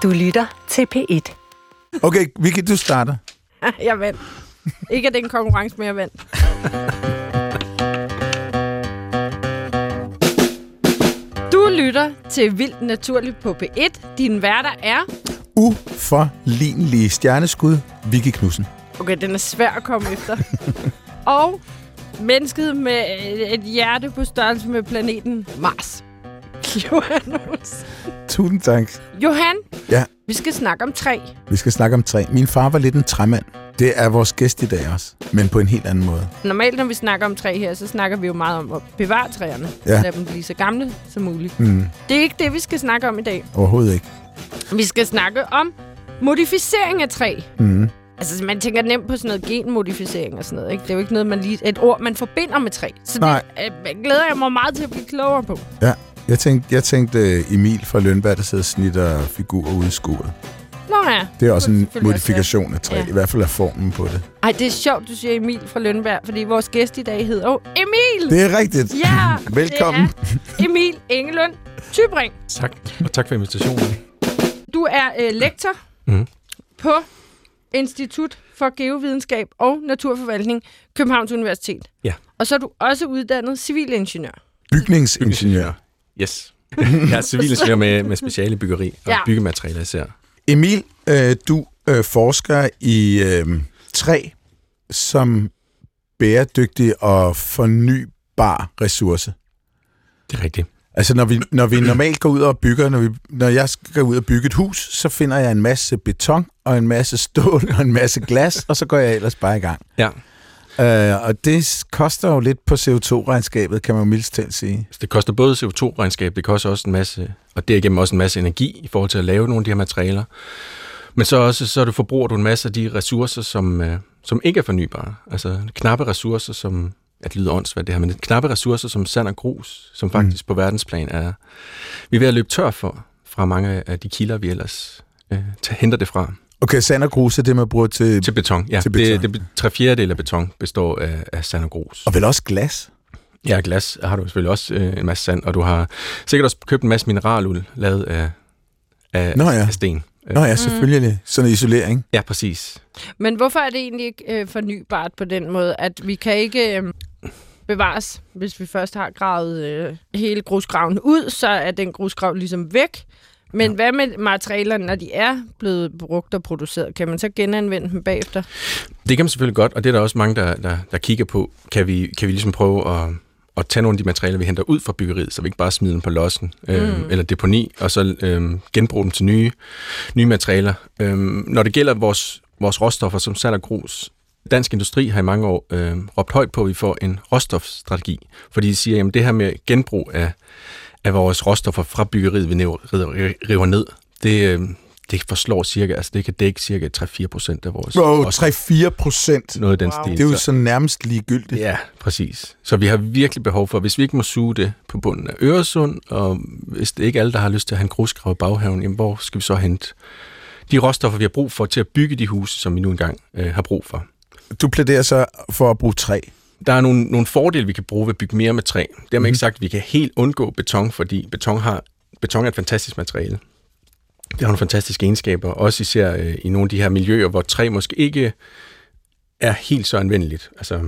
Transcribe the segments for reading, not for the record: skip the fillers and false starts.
Du lytter til P1. Okay, Vicky, du starter. Jeg vandt. Ikke at det er en konkurrence, men jeg vandt. Du lytter til Vildt Naturligt på P1. Din værter er... Uforlignelige stjerneskud, Vicky Knudsen. Okay, den er svær at komme efter. Og mennesket med et hjerte på størrelse med planeten Mars. Johan Olsen. Tusind tak. Johan, Ja, vi skal snakke om træ. vi skal snakke om træ. Min far var lidt en træmand. Det er vores gæst i dag også, men på en helt anden måde. Normalt, når vi snakker om træ her, så snakker vi jo meget om at bevare træerne. Ja. Lad dem blive så gamle som muligt. Mm, Det er ikke det, vi skal snakke om i dag. overhovedet ikke. Vi skal snakke om modificering af træ. Mm. Altså, man tænker nemt på sådan noget genmodificering og sådan noget, ikke? Det er jo ikke noget, et ord, man forbinder med træ. Så Nej. det glæder jeg mig meget til at blive klogere på. Ja, jeg tænkte Emil fra Lønberg, der sidder og snitter figurer ude i skuret. Nå ja. Det er også en Selvfølgelig modifikation af træ, Ja. i hvert fald af formen på det. Ej, det er sjovt, du siger Emil fra Lønberg, fordi vores gæst i dag hedder Emil! Det er rigtigt. Ja! Velkommen. Det er Emil Engelund Tybring. Tak, og tak for invitationen. Du er lektor på Institut for Geovidenskab og Naturforvaltning, Københavns Universitet. Ja. Og så er du også uddannet civilingeniør. Bygningsingeniør. Yes. Jeg er civilingeniør med speciale byggeri og byggematerialer især. Emil, du forsker i træ som bæredygtig og fornybar ressource. Det er rigtigt. Altså, når vi normalt går ud og bygger, når jeg skal ud og bygge et hus, så finder jeg en masse beton og en masse stål og en masse glas, og så går jeg ellers bare i gang. Ja. Og det koster jo lidt på CO2-regnskabet, kan man jo mildest talt sige. Så det koster både CO2-regnskab, det koster også en masse, og derigennem også en masse energi i forhold til at lave nogle af de her materialer. Men så forbruger du en masse af de ressourcer, som ikke er fornybare. Altså knappe ressourcer, som... at lyde åndssvagt det her, men knappe ressourcer som sand og grus, som faktisk på verdensplan er... Vi er ved at løbe tør fra mange af de kilder, vi ellers henter det fra. Okay, sand og grus er det, man bruger til beton, ja. Til beton. Det 3/4 af beton består af sand og grus. Og vel også glas? Ja, glas har du selvfølgelig også en masse sand, og du har sikkert også købt en masse mineraluld lavet af sten. Nå ja, selvfølgelig. Sådan en isolering. Ja, præcis. Men hvorfor er det egentlig ikke fornybart på den måde, at vi kan ikke bevares, hvis vi først har gravet hele grusgraven ud, så er den grusgrav ligesom væk. Men hvad med materialerne, når de er blevet brugt og produceret? Kan man så genanvende dem bagefter? Det kan man selvfølgelig godt, og det er der også mange, der kigger på. Kan vi ligesom prøve at tage nogle af de materialer, vi henter ud fra byggeriet, så vi ikke bare smider dem på lossen eller deponi, og så genbruge dem til nye materialer. Når det gælder vores råstoffer som sand og grus, Dansk Industri har i mange år råbt højt på, at vi får en råstofstrategi, fordi de siger, at det her med genbrug af vores råstoffer fra byggeriet, vi river ned, det forslår cirka, altså det kan dække cirka 3-4% af vores... 3-4%? Noget af den stil. Det er jo så nærmest ligegyldigt. Ja, præcis. Så vi har virkelig behov for, hvis vi ikke må suge det på bunden af Øresund, og hvis det ikke er alle, der har lyst til at have en grusgrav i baghaven, jamen hvor skal vi så hente de råstoffer, vi har brug for til at bygge de huse, som vi nu engang har brug for? Du plæderer så for at bruge træ. Der er nogle fordele, vi kan bruge ved at bygge mere med træ. Det har man ikke sagt, at vi kan helt undgå beton, fordi beton er et fantastisk materiale. Det har nogle fantastiske egenskaber, også især i nogle af de her miljøer, hvor træ måske ikke er helt så anvendeligt, altså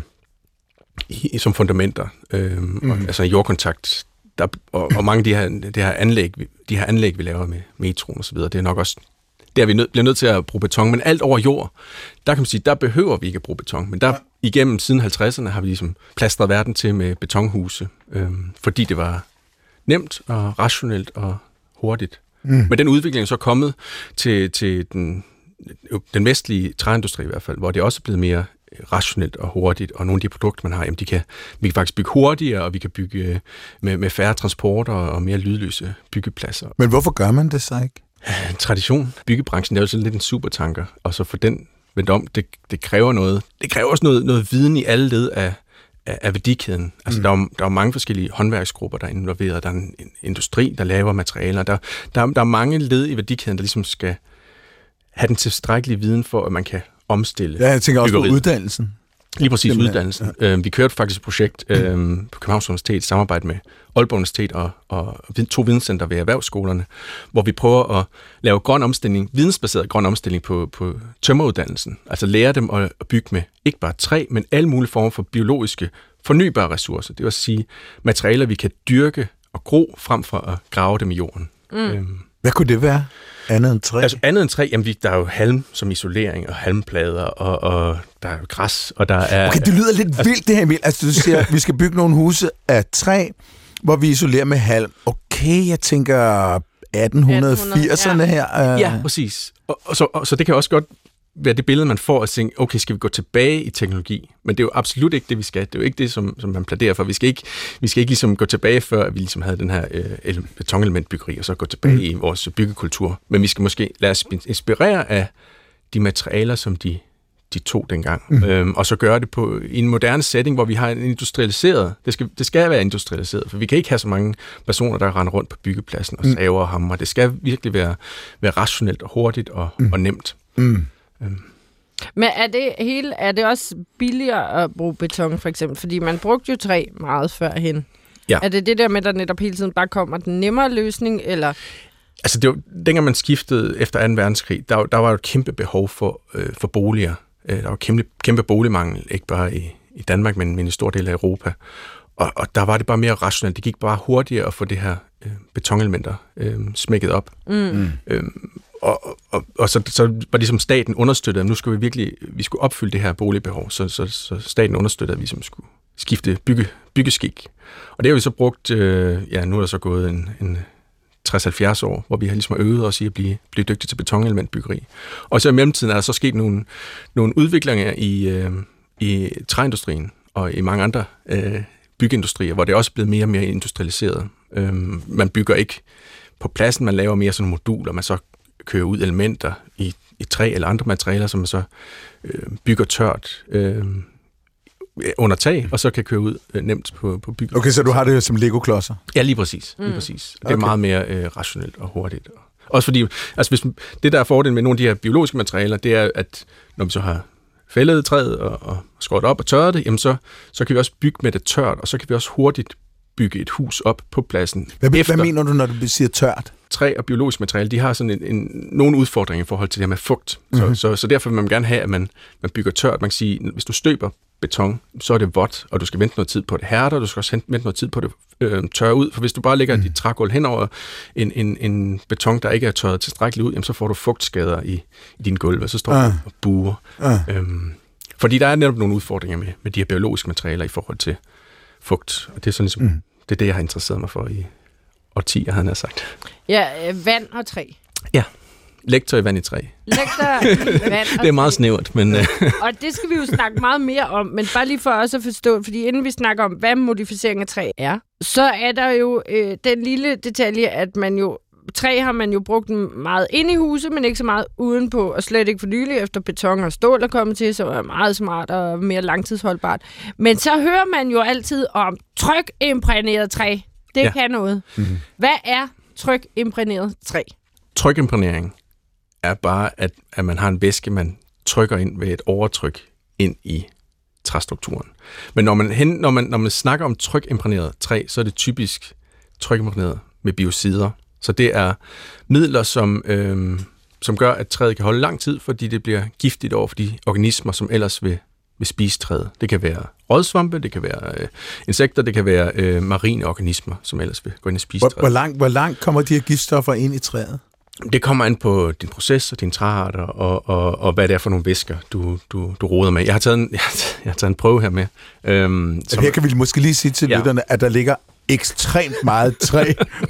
som fundamenter, altså jordkontakt, og mange af de her anlæg, vi laver med metroen og så videre, det er nok også, der vi bliver nødt til at bruge beton, men alt over jord, der kan man sige, der behøver vi ikke at bruge beton, men der igennem siden 50'erne har vi ligesom plastret verden til med betonhuse, fordi det var nemt og rationelt og hurtigt. Men den udvikling er så kommet til den vestlige træindustri i hvert fald, hvor det også er blevet mere rationelt og hurtigt, og nogle af de produkter, man har, jamen vi kan faktisk bygge hurtigere, og vi kan bygge med færre transporter og mere lydløse byggepladser. Men hvorfor gør man det så ikke? Tradition. Byggebranchen er jo sådan lidt en supertanker, og så for den vendt om, det kræver noget. Det kræver også noget viden i alle led af værdikæden. Altså, der er mange forskellige håndværksgrupper, der er involveret. Der er en industri, der laver materialer. Der er mange led i værdikæden, der ligesom skal have den tilstrækkelige viden for, at man kan omstille Ja, jeg tænker også byggeriet. på uddannelsen. Lige præcis uddannelsen. Ja. Vi kørte faktisk et projekt på Københavns Universitet i samarbejde med Aalborg Universitet og 2 videnscenter ved erhvervsskolerne, hvor vi prøver at lave grøn omstilling, vidensbaseret grøn omstilling på tømmeruddannelsen. Altså lære dem at bygge med ikke bare træ, men alle mulige former for biologiske fornybare ressourcer. Det vil sige materialer, vi kan dyrke og gro frem for at grave dem i jorden. Hvad kunne det være? Andet end træ? Altså andet end træ, jamen der er jo halm som isolering, og halmplader, og der er jo græs, og der er... Okay, det lyder lidt vildt, det her, Emil. Altså, du siger, at vi skal bygge nogle huse af træ, hvor vi isolerer med halm. Okay, jeg tænker 1880'erne her. Ja, præcis. Så det kan også godt være det billede, man får at tænke, okay, skal vi gå tilbage i teknologi? Men det er jo absolut ikke det, vi skal. Det er jo ikke det, som man plæderer for. Vi skal ikke ligesom gå tilbage, før vi ligesom havde den her betonelementbyggeri, og så gå tilbage i vores byggekultur. Men vi skal måske lade os inspirere af de materialer, som de tog dengang. Og så gøre det i en moderne setting, hvor vi har en industrialiseret. Det skal være industrialiseret, for vi kan ikke have så mange personer, der render rundt på byggepladsen og saver og hammer. Det skal virkelig være rationelt og hurtigt og nemt. Men er det også billigere at bruge beton, for eksempel? Fordi man brugte jo træ meget førhen. Ja. Er det der med, der netop hele tiden bare kommer den nemmere løsning, eller... Altså, dengang man skiftede efter 2. verdenskrig, der var jo et kæmpe behov for boliger. Der var kæmpe boligmangel, ikke bare i Danmark, men i en stor del af Europa. Og der var det bare mere rationelt. Det gik bare hurtigere at få det her betonelementer smækket op. Og så var det ligesom staten understøttede, at nu skulle vi skulle opfylde det her boligbehov, så staten understøttede, at vi skulle skifte byggeskik. Og det har vi så brugt, nu er der så gået en 60-70 år, hvor vi har ligesom øvet os i at blive dygtige til betonelementbyggeri. Og så i mellemtiden er der så sket nogle udviklinger i træindustrien og i mange andre byggeindustrier, hvor det er også blevet mere og mere industrialiseret. Man bygger ikke på pladsen, man laver mere sådan nogle moduler, man så kører ud elementer i træ eller andre materialer, som man så bygger tørt under tag, og så kan køre ud nemt på bygge. Okay, så du har det som Lego-klodser? Ja, lige præcis. Det er meget mere rationelt og hurtigt. Også fordi, altså det der er fordelen med nogle af de her biologiske materialer, det er, at når vi så har fældet træet og skåret op og tørret det, jamen så kan vi også bygge med det tørt, og så kan vi også hurtigt bygge et hus op på pladsen. Hvad mener du, når du siger tørt? Træ og biologisk materiale, de har sådan nogle udfordringer i forhold til det her med fugt. Så derfor vil man gerne have, at man bygger tørt. Man kan sige, hvis du støber beton, så er det vådt, og du skal vente noget tid på det hærder, du skal også vente noget tid på det tørre ud, for hvis du bare lægger dit trægulv hen over en beton, der ikke er tørret tilstrækkeligt ud, jamen, så får du fugtskader i dine gulv, og så står du og buer. Fordi der er netop nogle udfordringer med de her biologiske materialer i forhold til fugt, og det er sådan ligesom, det er det, jeg har interesseret mig for i årtier, havde han sagt. Ja, vand og træ. Ja. Lektor i vand i træ. Lektor i vand og det er meget snævert, men... Og det skal vi jo snakke meget mere om, men bare lige for os at forstå, fordi inden vi snakker om, hvad modificering af træ er, så er der jo den lille detalje, at træ har man jo brugt meget ind i huset, men ikke så meget udenpå, og slet ikke for nylig efter beton og stål er kommet til, så er meget smart og mere langtidsholdbart. Men så hører man jo altid om trykimprægneret træ. Det kan noget. Mm-hmm. Hvad er trykimprægneret træ? Trykimprægnering er bare, at man har en væske, man trykker ind ved et overtryk ind i træstrukturen. Men når man snakker om trykimprægneret træ, så er det typisk trykimprægneret med biocider. Så det er midler, som gør, at træet kan holde lang tid, fordi det bliver giftigt over for de organismer, som ellers vil spise træet. Det kan være rådsvampe, det kan være insekter, det kan være marine organismer, som ellers vil gå ind og spise træet. Hvor langt kommer de her giftstoffer ind i træet? Det kommer an på din proces og dine træarter, og hvad det er for nogle væsker, du roder med. Jeg har taget en prøve her med. Her kan vi måske lige sige til lytterne, at der ligger ekstremt meget træ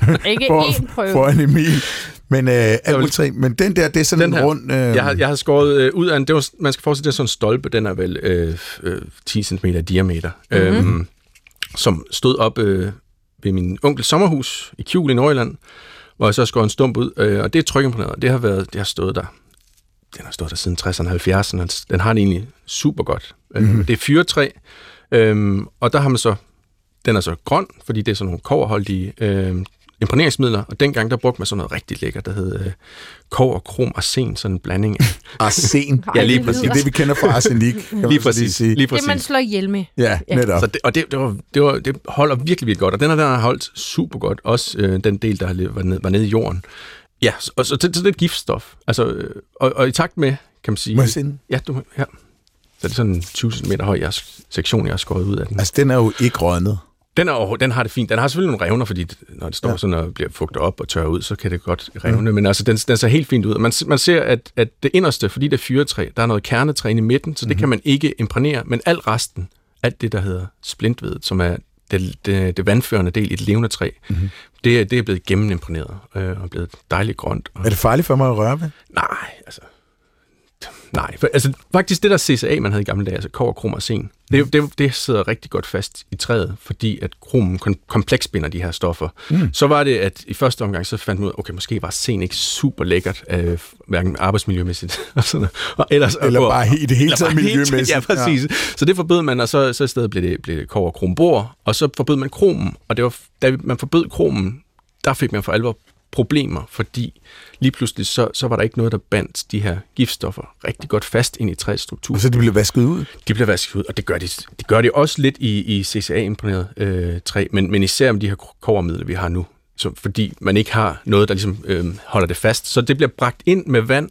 for en Emil. Men men den der, det er sådan en rund... Jeg har skåret ud af en... Man skal forestille det sådan en stolpe, den er vel 10 cm i diameter, som stod op ved min onkels sommerhus i Kjul i Nordjylland, hvor jeg så skåret en stump ud, og det er trykimponeret. Det har stået der. Den har stået der siden 60'erne og 70'erne. Den har det egentlig super godt. Det er fyrretræ, og der har man så... Den er så grøn, fordi det er sådan nogle kobberholdige imprægneringsmidler, og dengang der brugte man sådan noget rigtig lækkert, der hed kobber, krom, arsen, sådan en blanding af. Arsen? Ja, lige præcis. Det er det, vi kender fra arsenik. Lige præcis. Det, man slår ihjel med. Ja, netop. Så det holder virkelig, virkelig godt, og den har holdt super godt, også den del, der var nede i jorden. Ja, og så det er et giftstof. Altså, og i takt med, kan man sige... Må jeg se den? Ja, ja. Så det er sådan en 20 cm høj sektion, jeg har skåret ud af den. Altså, den er jo ikke rådnet. Den har det fint. Den har selvfølgelig nogle revner, fordi når det står sådan og bliver fugtet op og tørret ud, så kan det godt revne. Men altså, den ser helt fint ud. Man ser, at det inderste, fordi det er fyrretræ, der er noget kernetræ inde i midten, så det kan man ikke imprægnere. Men alt det, der hedder splintvedet, som er det vandførende del i et levende træ, det er blevet gennemimprægneret og blevet dejligt grønt. Er det farligt for mig at røre ved? Nej, faktisk det der CCA, man havde i gamle dage, altså kobber, krom og arsen, det sidder rigtig godt fast i træet, fordi at kromen kompleksbinder de her stoffer. Så var det, at i første omgang, så fandt man ud af, okay, måske var arsen ikke super lækkert, hverken arbejdsmiljømæssigt, og sådan noget. Eller bare i det hele taget miljømæssigt. Ja, præcis. Ja. Så det forbød man, og så i stedet blev det kobber, krom, bor, og så forbød man kromen, og det var, da man forbød kromen, der fik man for alvor problemer, fordi lige pludselig så var der ikke noget, der bandt de her giftstoffer rigtig godt fast ind i træets struktur. Så de blev vasket ud? De blev vasket ud, og det gør de også lidt i CCA-imprægneret træ, men især med de her kobbermidler, vi har nu, fordi man ikke har noget, der ligesom holder det fast. Så det bliver bragt ind med vand,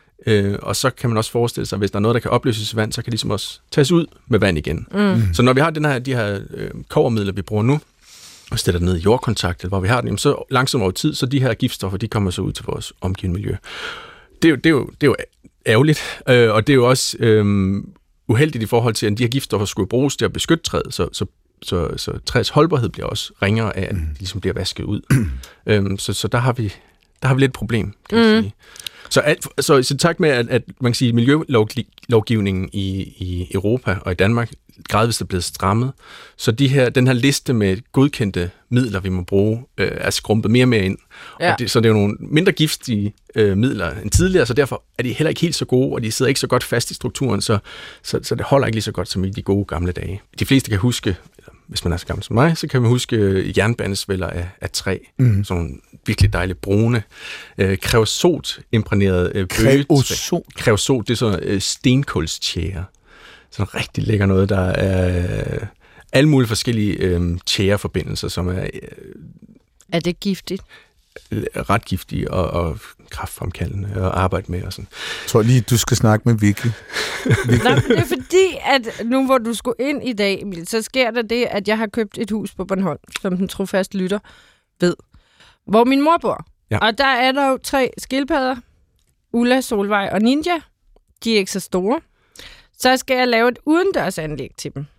og så kan man også forestille sig, at hvis der er noget, der kan opløses i vand, så kan det ligesom også tages ud med vand igen. Så når vi har de her kobbermidler, vi bruger nu, og stiller det ned i jordkontaktet, hvor vi har den, så langsomt over tid, så de her giftstoffer, de kommer så ud til vores omgivende miljø. Det er jo ærgerligt, og det er jo også uheldigt i forhold til, at de her giftstoffer skulle bruges til at beskytte træet, så træets holdbarhed bliver også ringere af, at de ligesom bliver vasket ud. Så der har vi lidt et problem, kan man sige. Så takt med, at man kan sige, miljølovgivningen i Europa og i Danmark gradvist er blevet strammet, så den her liste med godkendte midler, vi må bruge, er skrumpet mere og mere ind. Ja. Så det er jo nogle mindre giftige midler end tidligere, så derfor er de heller ikke helt så gode, og de sidder ikke så godt fast i strukturen, så det holder ikke lige så godt som i de gode gamle dage. De fleste kan huske, hvis man er så gammel som mig, så kan man huske jernbanesvælder af træ. Sådan nogle virkelig dejlige brune, kreosot-imprægnerede bøgetræ. Kreosot, det er sådan stenkulstjære. Sådan rigtig lækker noget, der er alle mulige forskellige tjæreforbindelser, som er... Er det giftigt? Ret giftige og kræftfremkaldende at arbejde med og sådan. Jeg tror lige, du skal snakke med Vicky. Nå, det er fordi, at nu hvor du skulle ind i dag, Emil, så sker der det, at jeg har købt et hus på Bornholm, som den trofaste lytter ved, hvor min mor bor. Ja. Og der er der jo 3 skildpadder, Ulla, Solvej og Ninja. De er ikke så store. Så skal jeg lave et udendørsanlæg til dem.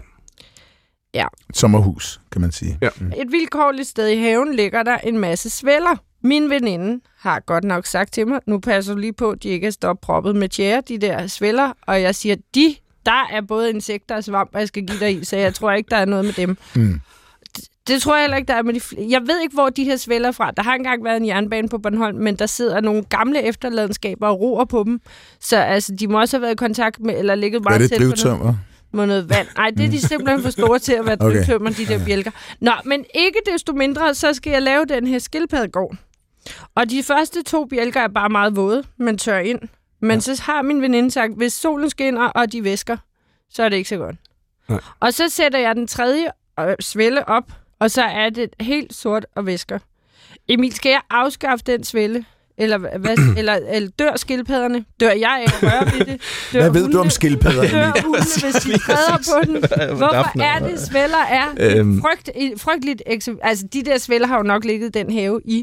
Ja. Sommerhus, kan man sige. Ja. Et vilkårligt sted i haven ligger der en masse svælder. Min veninde har godt nok sagt til mig, nu passer du lige på, at de ikke er stopproppet med tjære, de der svælder. Og jeg siger, der er både insekter og svamp, jeg skal give dig i, så jeg tror ikke, der er noget med dem. Det tror jeg heller ikke, der er med de Jeg ved ikke, hvor de her svælder fra. Der har engang været en jernbane på Bornholm, men der sidder nogle gamle efterladenskaber og roer på dem. Så altså, de må også have været i kontakt med, eller ligget meget tæt på noget vand. Nej, det er de simpelthen for store til at være drivtømmer, de der bjælker. Nå, men ikke desto mindre, så skal jeg lave den her skildpaddegård. Og de første 2 bjælker er bare meget våde, men tør ind. Men så har min veninde sagt, hvis solen skinner, og de væsker, så er det ikke så godt. Nej. Og så sætter jeg den 3. svælde op, og så er det helt sort og væsker. Emil, skal jeg afskaffe den svælde? Eller dør skildpadderne? Dør jeg af at røre ved det? Hvad ved du om skildpadder? Dør hundene, hvis de træder på den? Hvorfor er det, svælder er frygteligt... Altså, de der svælder har jo nok ligget i den have i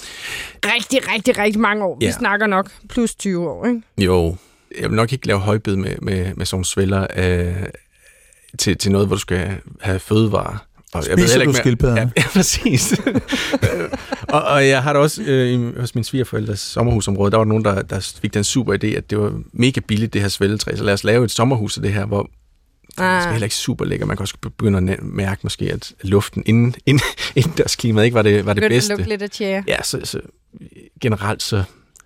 rigtig mange år. Vi snakker nok plus 20 år, ikke? Jo, jeg vil nok ikke lave højbed med sådan svælder til noget, hvor du skal have fødevarer. Spiser du skildpadder? Ja, præcis. og jeg har da også hos mine svigerforældres sommerhusområde, der var nogen, der fik den super idé, at det var mega billigt, det her svælletræ, så lad os lave et sommerhus af det her, hvor det er heller ikke super lækker. Man kan også begynde at mærke måske, at luften indendørsklimaet ikke var det bedste. Begyndte at lugte lidt af tjære. Ja, så generelt så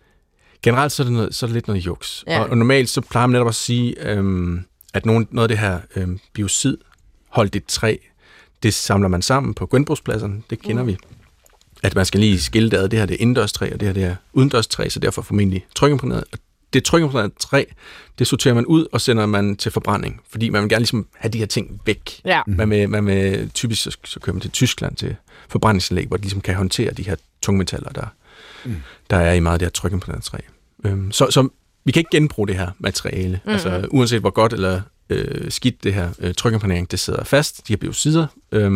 er det lidt noget juks. Ja. Og normalt så plejer man netop at sige, at noget af det her biocidholdigt træ, det samler man sammen på genbrugspladserne, det kender vi. at man skal lige skille det ad. Det her det er indendørstræ, og det her det er udendørstræ, så derfor formentlig trykimprægneret. Det trykimprægnerede træ, det sorterer man ud og sender man til forbrænding, fordi man vil gerne ligesom have de her ting væk. Ja. Man vil typisk så kører man til Tyskland til forbrændingsanlæg, hvor de ligesom kan håndtere de her tungmetaller, der er i meget af det her trykimprægnerede træ. Så vi kan ikke genbruge det her materiale. Altså uanset hvor godt eller skidt det her trykimprægnering, det sidder fast, de her biocider,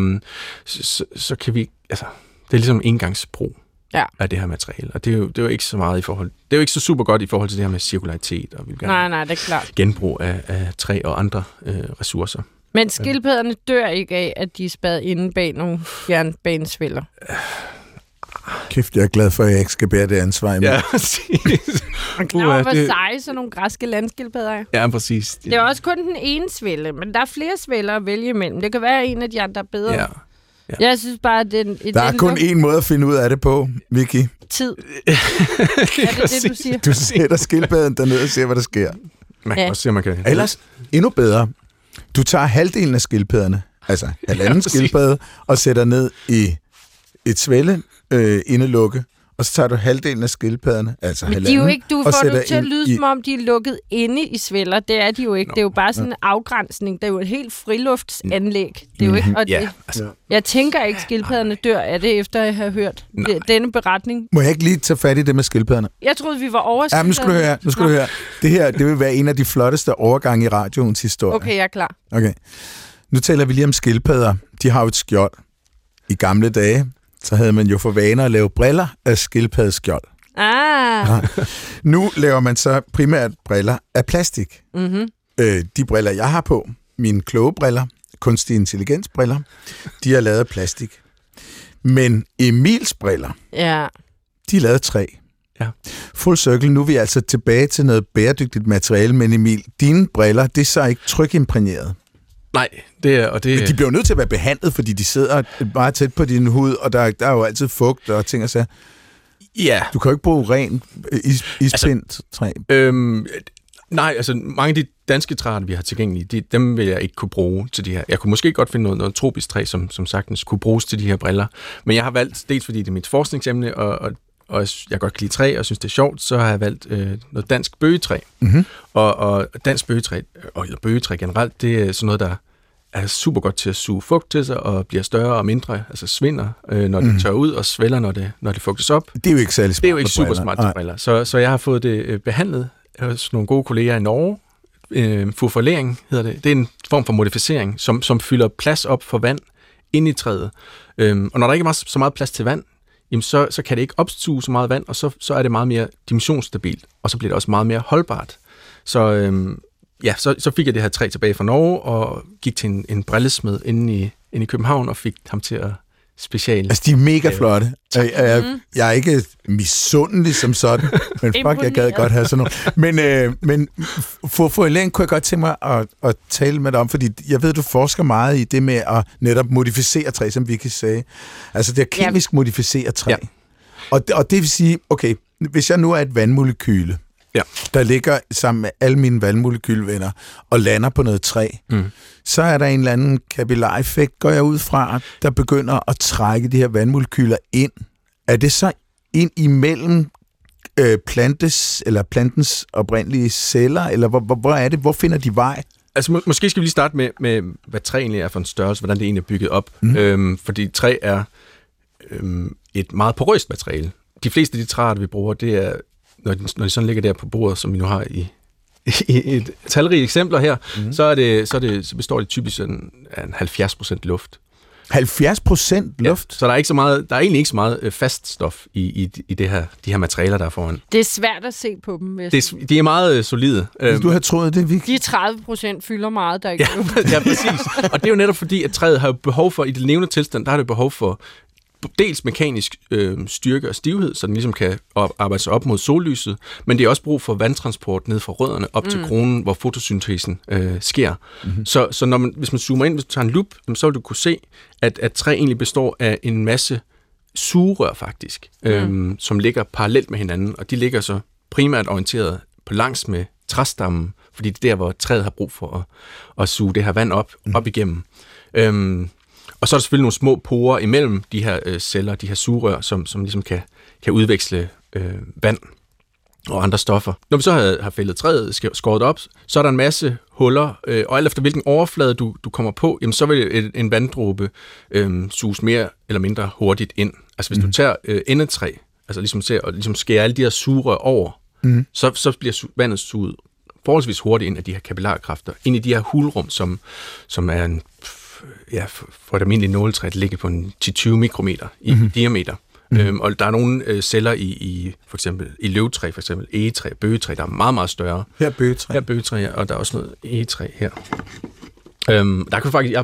så kan vi, altså det er ligesom en engangsbrug. Ja. Af det her materiale. Og det er jo ikke så meget i forhold... Det er jo ikke så super godt i forhold til det her med cirkularitet, og vi vil gerne nej, det er klart. genbrug af træ og andre ressourcer. Men skildpadderne dør ikke af, at de er spadet inde bag nogle jernbanesvælder. Kæft, jeg er glad for, at jeg ikke skal bære det ansvar imod. Ja, præcis. Og klar hvor seje sådan nogle græske landskildpadder er. Ja, præcis. Det er også kun den ene svælde, men der er flere svælder at vælge imellem. Det kan være en af de andre bedre. Ja. Jeg synes bare, at der er kun én måde at finde ud af det på, Vicky. Tid. Er det det, du siger? Du sætter skildpadden derned og ser, hvad der sker. Man kan også se, man kan... Ellers, endnu bedre. Du tager halvdelen af skildpadderne, altså halvanden skildpadde, og sætter ned i et svælde indelukke, og så tager du halvdelen af skildpadderne, altså men halvanden, de er jo ikke, du får det til at lyde, i... som om de er lukket inde i svælder. Det er de jo ikke. Det er jo bare sådan en afgrænsning. Det er jo et helt friluftsanlæg. Det er jo ikke, og jeg tænker ikke, skildpadderne dør af det, efter at have hørt denne beretning. Må jeg ikke lige tage fat i det med skildpadderne? Jeg troede, vi var over skildpadderne. Ja, nu skal du høre. Det her, det vil være en af de flotteste overgange i radioens historie. Okay, jeg er klar. Okay. Nu taler vi lige om skildpadder. De har jo et skjold. I gamle dage, så havde man jo for vaner at lave briller af skildpaddeskjold. Ja. Nu laver man så primært briller af plastik. Mm-hmm. De briller, jeg har på, mine kloge briller, kunstig intelligensbriller, de er lavet af plastik. Men Emils briller, de er lavet af træ. Ja. Full circle, nu er vi altså tilbage til noget bæredygtigt materiale, men Emil, dine briller, det er så ikke trykimprægneret. Nej, det er... Og det... Men de bliver jo nødt til at være behandlet, fordi de sidder meget tæt på din hud, og der er jo altid fugt og ting og så. Ja. Du kan jo ikke bruge ren ispind træ. Nej, altså mange af de danske træer, vi har tilgængelige, dem vil jeg ikke kunne bruge til de her. Jeg kunne måske godt finde noget tropisk træ, som sagtens kunne bruges til de her briller. Men jeg har valgt, dels fordi det er mit forskningsemne, og jeg godt kan lide træ, og synes, det er sjovt, så har jeg valgt noget dansk bøgetræ. Mm-hmm. Og dansk bøgetræ, eller bøgetræ generelt, det er sådan noget, der er super godt til at suge fugt til sig, og bliver større og mindre, altså svinder, når det tørrer ud, og svælder, når det fugtes op. Det er jo ikke særlig smart. Det er jo ikke super smart til briller. Så jeg har fået det behandlet hos nogle gode kolleger i Norge. Furfurering hedder det. Det er en form for modificering, som fylder plads op for vand inde i træet. Og når der ikke er så meget plads til vand, jamen så kan det ikke opsuge så meget vand, og så er det meget mere dimensionsstabilt, og så bliver det også meget mere holdbart. Så fik jeg det her træ tilbage fra Norge, og gik til en brillesmed inde i København, og fik ham til at special. Altså, de er mega flotte. Jeg er ikke misundelig som sådan, men fuck, jeg gad godt have sådan noget. Men furfurering kunne jeg godt tænke mig at tale med dig om, fordi jeg ved, du forsker meget i det med at netop modificere træ, som Vicky sagde. Altså, det er kemisk modificere træ. Ja. Og det vil sige, okay, hvis jeg nu er et vandmolekyle, der ligger sammen med alle mine vandmolekylvenner og lander på noget træ, så er der en eller anden kapillareffekt, går jeg ud fra, der begynder at trække de her vandmolekyler ind. Er det så ind imellem plantens oprindelige celler, eller hvor er det? Hvor finder de vej? Altså måske skal vi lige starte med hvad træ egentlig er for en størrelse, hvordan det egentlig er bygget op. Fordi træ er et meget porøst materiale. De fleste af de træer, vi bruger, det er når de sådan ligger der på bordet, som vi nu har i et talrige eksempler her, så består det typisk sådan af 70% luft. 70% luft? Ja, så der er egentlig ikke så meget fast stof i de her materialer, der er foran. Det er svært at se på dem. De er meget solide. Du har troet det, Vicky? De 30% fylder meget, der ikke ja, præcis. Og det er jo netop fordi, at træet har behov for, i det levende tilstand, der har det behov for dels mekanisk styrke og stivhed, så den ligesom kan arbejde sig op mod sollyset, men det er også brug for vandtransport ned fra rødderne op til kronen, hvor fotosyntesen sker. Mm-hmm. Så hvis man zoomer ind, hvis du tager en lup, så vil du kunne se, at træ egentlig består af en masse sugerør faktisk, som ligger parallelt med hinanden, og de ligger så primært orienteret på langs med træstammen, fordi det er der, hvor træet har brug for at suge det her vand op igennem. Og så er der selvfølgelig nogle små porer imellem de her celler, de her sugerør, som ligesom kan udveksle vand og andre stoffer. Når vi så har fældet træet, skåret op, så er der en masse huller, og alt efter hvilken overflade du kommer på, jamen, så vil en vanddråbe suges mere eller mindre hurtigt ind. Altså hvis du tager endetræ, altså ligesom skærer alle de her sugerør over, så bliver vandet suget forholdsvis hurtigt ind af de her kapillarkræfter, ind i de her hulrum, som er en, for et almindeligt nåletræ, det ligger på en 10-20 mikrometer i diameter. Og der er nogle celler i for eksempel i løvtræ, for eksempel egetræ, bøgetræ, der er meget, meget større. Her er bøgetræ. Her er bøgetræ, og der er også noget egetræ her. Der kan faktisk, jeg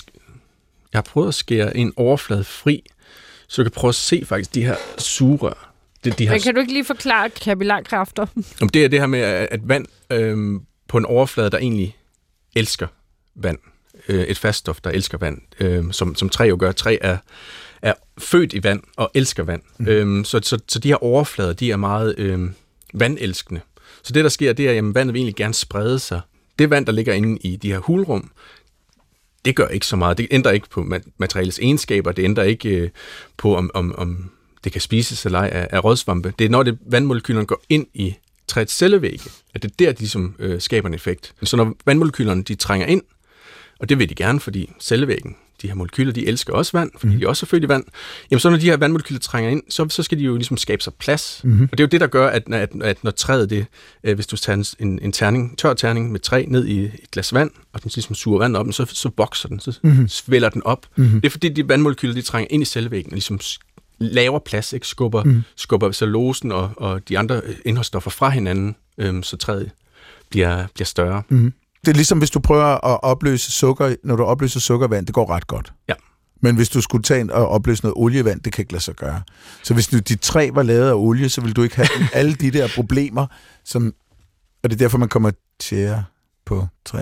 har prøvet at skære en overflade fri, så du kan prøve at se faktisk de her sugerør. Men kan du ikke lige forklare kapillarkræfter? Det er det her med, at vand på en overflade, der egentlig elsker vand. Et faststof, der elsker vand, som træ jo gør. Træ er født i vand og elsker vand. Så de her overflader, de er meget vandelskende. Så det, der sker, det er, at vandet vil egentlig gerne sprede sig. Det vand, der ligger inde i de her hulrum, det gør ikke så meget. Det ændrer ikke på materialets egenskaber. Det ændrer ikke på, om det kan spises eller ej af rådsvampe. Det er, når vandmolekylerne går ind i træets cellevægge, at det er der, de ligesom skaber en effekt. Så når vandmolekylerne, de trænger ind, og det vil de gerne, fordi cellevæggen, de her molekyler, de elsker også vand, fordi de også er født i vand. Jamen så når de her vandmolekyler trænger ind, så skal de jo ligesom skabe sig plads. Og det er jo det, der gør, at når træet, det, hvis du tager en tør terning med træ ned i et glas vand, og den ligesom suger vand op, så vokser den, så svælder den op. Det er fordi, de vandmolekyler, de trænger ind i cellevæggen, og ligesom laver plads, ikke? Skubber cellulosen og de andre indholdsstoffer fra hinanden, så træet bliver større. Det er ligesom, hvis du prøver at opløse sukker, når du opløser sukkervand, det går ret godt. Ja. Men hvis du skulle tage og opløse noget olievand, det kan ikke lade sig gøre. Så hvis dit træ var lavet af olie, så ville du ikke have alle de der problemer, og det er derfor, man kommer til på træ.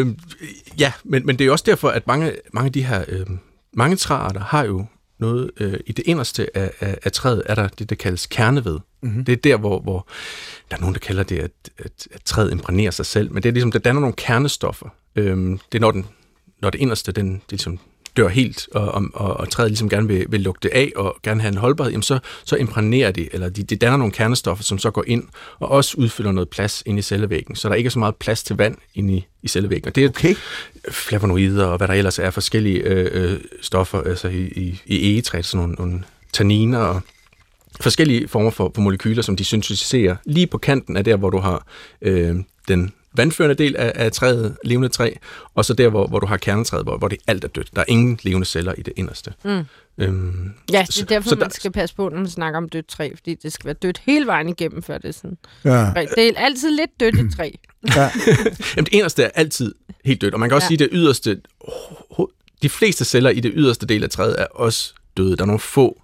Ja, men det er jo også derfor, at mange af de her mange træarter har jo noget i det inderste af træet, er der det, der kaldes kerneved. Det er der, hvor der er nogen, der kalder det, at træet imprægnerer sig selv, men det er ligesom, der danner nogle kernestoffer. Det er, når det inderste, det ligesom dør helt, og træet ligesom gerne vil lukke det af, og gerne have en holdbarhed, jamen så imprægnerer det, eller de danner nogle kernestoffer, som så går ind, og også udfylder noget plads ind i cellevæggen, så der ikke er så meget plads til vand inde i cellevæggen. Og det er flavonoider, og hvad der ellers er forskellige stoffer, altså i egetræ, sådan nogle tanniner, og forskellige former for molekyler, som de syntetiserer lige på kanten af der, hvor du har den vandførende del af træet, levende træ, og så der, hvor du har kernetræet, hvor det alt er dødt. Der er ingen levende celler i det inderste. Ja, det er derfor, man skal passe på, når man snakker om dødt træ, fordi det skal være dødt hele vejen igennem, før det er sådan. Ja. Det er altid lidt dødt et træ. Ja. Jamen, det inderste er altid helt dødt, og man kan også sige, at det yderste, de fleste celler i det yderste del af træet er også døde. Der er nogle få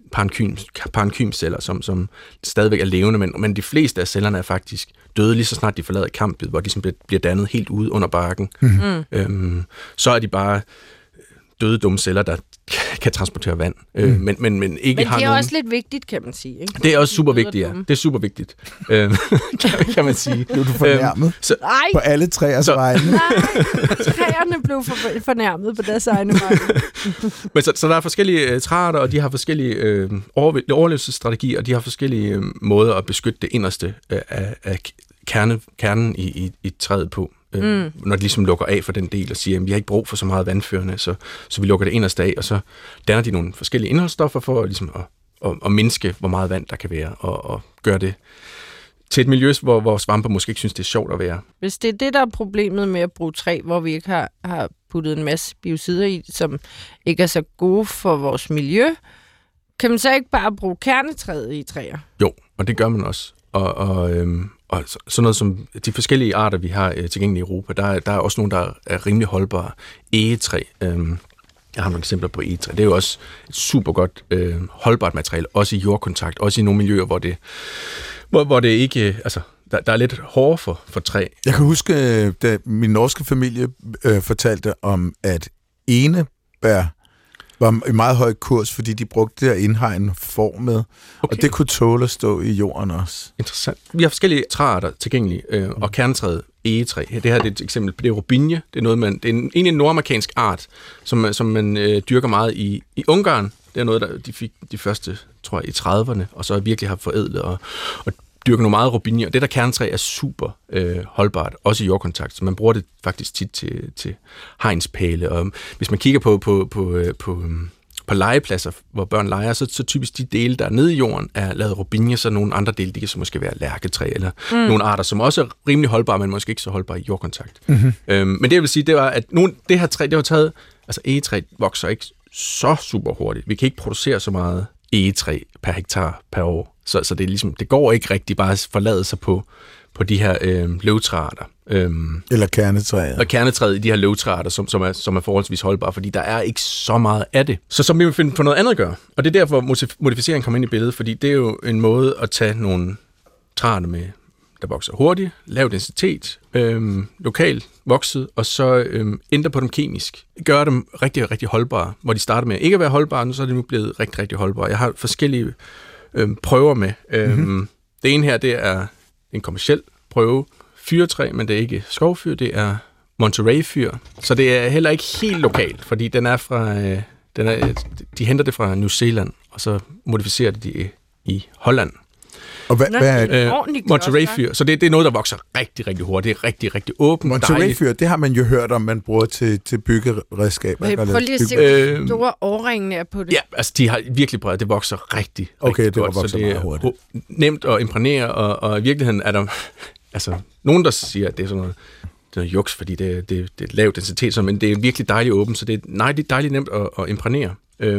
parenkymceller, som stadigvæk er levende, men de fleste af cellerne er faktisk døde lige så snart de forlader kampbid, hvor de ligesom bliver dannet helt ude under barken. Så er de bare døde dumme celler, der kan transportere vand, men ikke har nogen... Men det er også lidt vigtigt, kan man sige. Ikke? Det er også super vigtigt, ja. Det er super vigtigt, kan man sige. Blev du fornærmet? På alle træers vegne? Nej, træerne blev fornærmet på deres egne vegne. Men så der er forskellige træarter, og de har forskellige overlevelsesstrategier, og de har forskellige måder at beskytte det inderste af kernen i træet på. Når de ligesom lukker af for den del og siger, at vi har ikke brug for så meget vandførende, så vi lukker det inderste af, og så danner de nogle forskellige indholdsstoffer for ligesom at mindske, hvor meget vand der kan være, og gøre det til et miljø, hvor svamper måske ikke synes, det er sjovt at være. Hvis det er det, der er problemet med at bruge træ, hvor vi ikke har puttet en masse biocider i, som ikke er så gode for vores miljø, kan man så ikke bare bruge kernetræet i træer? Jo, og det gør man også. Og sådan noget som de forskellige arter, vi har tilgængelige i Europa, der er også nogle, der er rimelig holdbare. Egetræ, jeg har nogle eksempler på egetræ, det er jo også et super godt holdbart materiale, også i jordkontakt, også i nogle miljøer, hvor det ikke, altså, der er lidt hårdere for træ. Jeg kan huske, da min norske familie fortalte om, at enebær var en meget høj kurs, fordi de brugte det at indhegne får med, og det kunne tåle at stå i jorden også. Interessant. Vi har forskellige træarter tilgængelige, og kernetræet, egetræ. Det her det er et eksempel. Det er robinie. Det er egentlig en nordamerikansk art, som man dyrker meget i Ungarn. Det er noget, der de fik de første, tror jeg, i 30'erne, og så virkelig har forædlet og dyrker nogle meget robinie. Og det der kernetræ er super holdbart, også i jordkontakt. Så man bruger det faktisk tit til hegnspæle. Og hvis man kigger på legepladser, hvor børn leger, så typisk de dele, der er nede i jorden, er lavet robinie, så nogle andre dele, de kan så måske være lærketræ, eller nogle arter, som også er rimelig holdbare, men måske ikke så holdbare i jordkontakt. Mm-hmm. Men det jeg vil sige, det var, at det her træ, det var taget, altså egetræ vokser ikke så super hurtigt. Vi kan ikke producere så meget egetræ per hektar per år, så det er ligesom, det går ikke rigtig bare at forlade sig på de her løvtræarter. Eller kernetræer. Og kernetræet i de her løvtræarter, som er forholdsvis holdbare, fordi der er ikke så meget af det. Så vi vil finde på noget andet at gøre. Og det er derfor, modificering kommer ind i billedet, fordi det er jo en måde at tage nogle træer med, der vokser hurtigt, lav densitet, lokalt vokset, og så ændre på dem kemisk. Gøre dem rigtig, rigtig holdbare. Hvor de starter med ikke at være holdbare, så er de nu blevet rigtig, rigtig holdbare. Jeg har forskellige prøver med. Det ene her, det er en kommerciel prøve. Fyrtræ, men det er ikke skovfyr, det er Monterey-fyr. Så det er heller ikke helt lokalt, fordi den er fra, de henter det fra New Zealand, og så modificerer de i Holland. Og hvad er Monterey-fyr, så det er noget, der vokser rigtig, rigtig hurtigt. Det er rigtig, rigtig åbent. Monterey-fyr, det har man jo hørt om, man bruger til byggeredskaber. Prøv lige at se, hvor store årringene er på det. Ja, altså de har virkelig bredt. Det vokser rigtig, okay, rigtig godt. Så det er nemt at imprægnere, og i virkeligheden er der altså nogen, der siger, at det er sådan noget juks, fordi det er lavt densitet, men det er virkelig dejligt åbent, så det er dejligt nemt at imprægnere.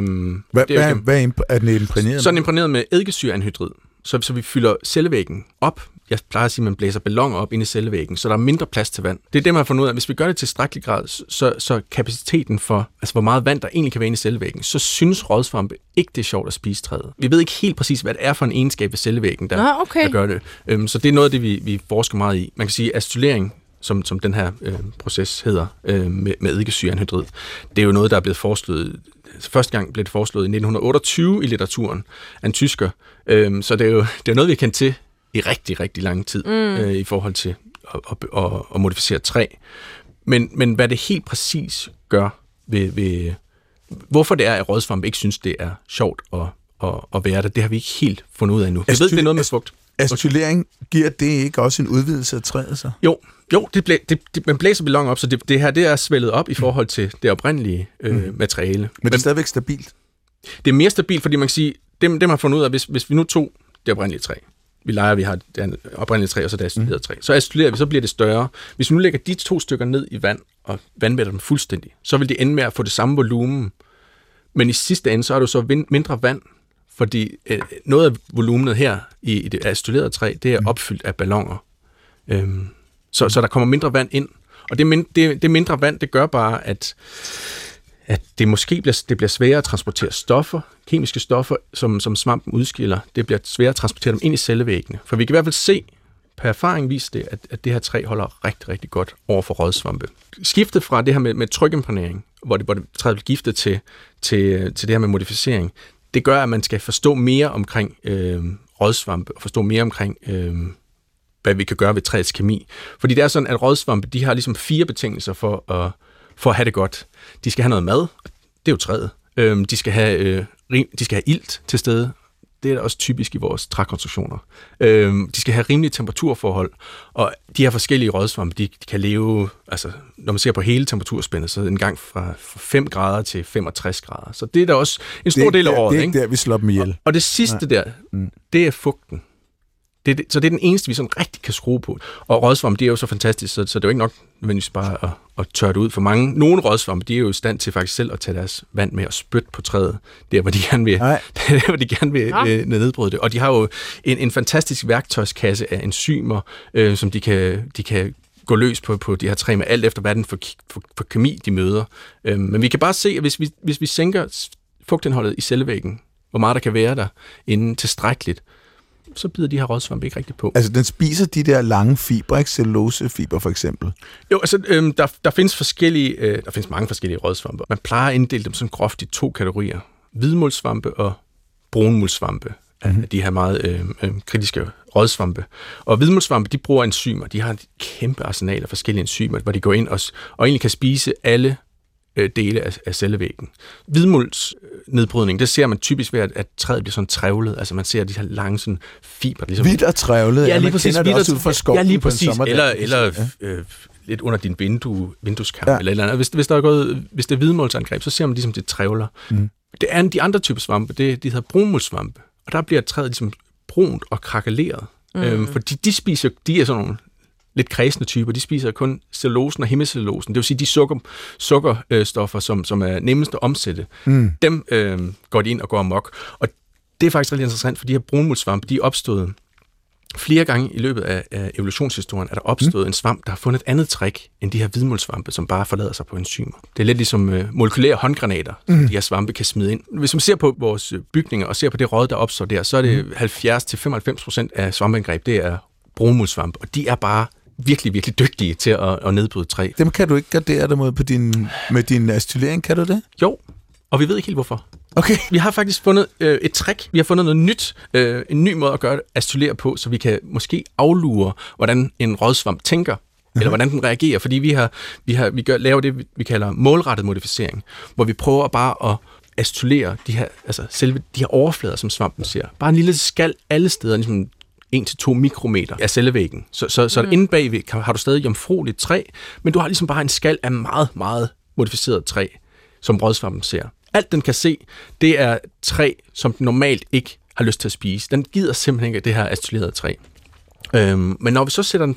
Hvad er den imprægneret? Så er den imprægneret med eddikesyreanhydrid. Så vi fylder cellevæggen op. Jeg plejer at sige, at man blæser balloner op inde i cellevæggen, så der er mindre plads til vand. Det er det, man har fundet ud af. Hvis vi gør det til tilstrækkelig grad, så kapaciteten for, altså hvor meget vand der egentlig kan være inde i cellevæggen, så synes rådsvampe ikke, det er sjovt at spise træet. Vi ved ikke helt præcis, hvad det er for en egenskab ved cellevæggen, der gør det. Så det er noget af det, vi forsker meget i. Man kan sige, acetylering, som den her proces hedder, med eddikesyreanhydrid, det er jo noget, der er blevet foreslået. Første gang blev det foreslået i 1928 i litteraturen af en tysker. Så det er jo noget, vi har kendt til i rigtig, rigtig lang tid i forhold til at modificere træ. Men hvad det helt præcis gør ved hvorfor det er, at rådsvamp ikke synes, det er sjovt at være det har vi ikke helt fundet ud af endnu. Jeg ved, det er noget med fugt. Acetylering, giver det ikke også en udvidelse af træet så? Jo, man blæser ballonen op, så det her det er svældet op i forhold til det oprindelige materiale. Men det er stadigvæk stabilt? Det er mere stabilt, fordi man kan sige, dem har fundet ud af, hvis vi nu tog det oprindelige træ, vi har det oprindelige træ, og så det acytulerede træ, så acytulerer vi, så bliver det større. Hvis vi nu lægger de 2 stykker ned i vand, og vandmætter dem fuldstændig, så vil det ende med at få det samme volumen. Men i sidste ende, så er det jo så mindre vand, fordi noget af volumenet her i det acytulerede træ, det er opfyldt af balloner. Så der kommer mindre vand ind, og det mindre vand, det gør bare, at det måske bliver sværere at transportere stoffer, kemiske stoffer, som svampen udskiller. Det bliver sværere at transportere dem ind i cellevæggene. For vi kan i hvert fald se, per erfaring vise det, at det her træ holder rigtig, rigtig godt over for rådsvampe. Skiftet fra det her med trykimprægnering, hvor det træet bliver giftet til det her med modificering, det gør, at man skal forstå mere omkring rådsvampe, og forstå mere omkring hvad vi kan gøre ved træets kemi. Fordi det er sådan, at rådsvampe, de har ligesom 4 betingelser for at have det godt. De skal have noget mad, det er jo træet. De skal have ilt til stede. Det er da også typisk i vores trækonstruktioner. De skal have rimelige temperaturforhold, og de her forskellige rådsvampe, de kan leve, altså når man ser på hele temperaturspændet, så en gang fra 5 grader til 65 grader. Så det er da også en stor del af året. Det er ikke der, vi slår dem ihjel. Og det sidste det er fugten. Så det er den eneste, vi sådan rigtig kan skrue på. Og rådsvampe, det er jo så fantastisk, så det er jo ikke nok nødvendigvis bare at tørre det ud. For nogle rådsvampe, de er jo i stand til faktisk selv at tage deres vand med og spytte på træet, der hvor de gerne vil nedbryde det. Og de har jo en fantastisk værktøjskasse af enzymer, som de kan gå løs på de her træ med alt efter, hvad den for kemi, de møder. Men vi kan bare se, at hvis vi sænker fugtindholdet i cellevæggen, hvor meget der kan være der inden tilstrækkeligt, så bider de her rådsvampe ikke rigtig på. Altså, den spiser de der lange fibre, ikke? Cellulosefiber for eksempel? Jo, altså, der findes mange forskellige rådsvampe. Man plejer at inddele dem sådan groft i 2 kategorier. Hvidmuldsvampe og brunmuldsvampe. af de her meget kritiske rådsvampe. Og hvidmuldsvampe, de bruger enzymer. De har et kæmpe arsenal af forskellige enzymer, hvor de går ind og egentlig kan spise alle dele af cellevæggen. Hvidmuldsnedbrydning, det ser man typisk ved, at træet bliver sådan trævlet. Altså man ser de her lange sådan fiber. Ligesom, hvidt og trævlet. Ja, lige præcis. Man kender det også ud fra skoven. Ja, lige præcis. Eller lidt under din vindueskarm. Eller andet. Hvis det er hvidmulsangreb, så ser man ligesom det trævler. Det er de andre typer svampe, de hedder brunmuldsvampe. Og der bliver træet ligesom brunt og krakeleret. Fordi de er sådan nogle lidt kredsende typer, de spiser kun cellulosen og hemicellulosen. Det vil sige, de sukkerstoffer, som er nemmest at omsætte, dem går de ind og går amok. Og det er faktisk rigtig interessant, for de her brunmuldsvampe, de er opstået flere gange i løbet af evolutionshistorien, er der opstået en svamp, der har fundet et andet trick end de her hvidmuldsvampe, som bare forlader sig på enzymer. Det er lidt ligesom molekylære håndgranater, som de her svampe kan smide ind. Hvis man ser på vores bygninger og ser på det råd, der opstår der, så er det 70-95% af svampeangreb, det er brunmuldsvampe, og de er bare virkelig, virkelig dygtige til at nedbryde træ. Dem kan du ikke gardere dig mod med din astylering, kan du det? Jo, og vi ved ikke helt hvorfor. Okay. Vi har faktisk fundet et trick. Vi har fundet noget nyt, en ny måde at gøre astylere på, så vi kan måske aflure, hvordan en rådsvamp tænker, eller hvordan den reagerer, fordi vi laver det, vi kalder målrettet modificering, hvor vi prøver bare at astylere selve de her overflader, som svampen ser. Bare en lille skal alle steder, ligesom 1-2 mikrometer af cellevæggen. Så inde bagved har du stadig jomfrueligt træ, men du har ligesom bare en skal af meget, meget modificeret træ, som rådsvampen ser. Alt den kan se, det er træ, som den normalt ikke har lyst til at spise. Den gider simpelthen ikke det her astylerede træ. Men når vi så sætter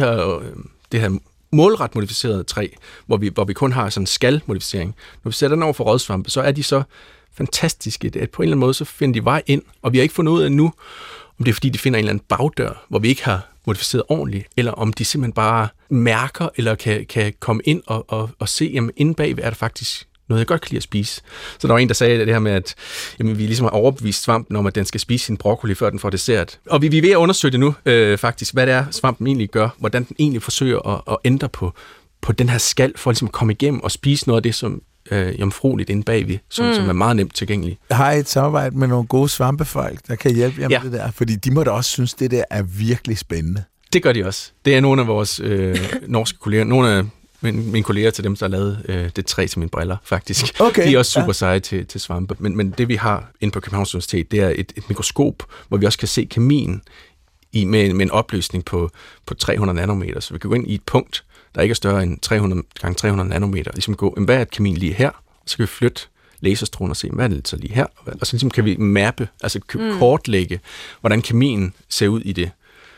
det her målret modificerede træ, hvor vi kun har sådan en skal-modificering, når vi sætter den over for rådsvampe, så er de så fantastiske, at på en eller anden måde så finder de vej ind, og vi har ikke fundet ud af nu, om det er fordi, de finder en eller anden bagdør, hvor vi ikke har modificeret ordentligt, eller om de simpelthen bare mærker, eller kan komme ind og se, jamen inde bagved er der faktisk noget, jeg godt kan lide at spise. Så der var en, der sagde det her med, at jamen, vi ligesom har overbevist svampen om, at den skal spise sin broccoli, før den får dessert. Og vi er ved at undersøge det nu, faktisk, hvad det er, svampen egentlig gør, hvordan den egentlig forsøger at ændre på den her skal, for ligesom at komme igennem og spise noget af det, som jomfrueligt inde bagved, som er meget nemt tilgængeligt. Har I et samarbejde med nogle gode svampefolk, der kan hjælpe jer med det der? Fordi de må da også synes, det der er virkelig spændende. Det gør de også. Det er nogle af vores norske kolleger, nogle af mine kolleger til dem, der har lavet det træ til mine briller, faktisk. Okay, de er også super seje til svampe. Men det, vi har inde på Københavns Universitet, det er et mikroskop, hvor vi også kan se kemien med en opløsning på 300 nanometer. Så vi kan gå ind i et punkt, der ikke er større end 300 x 300 nanometer. Ligesom gå, hvad er kemien lige her? Så kan vi flytte laserstrålen og se, hvad er det så lige her? Og så ligesom kan vi mappe, altså kortlægge, hvordan kemien ser ud i det.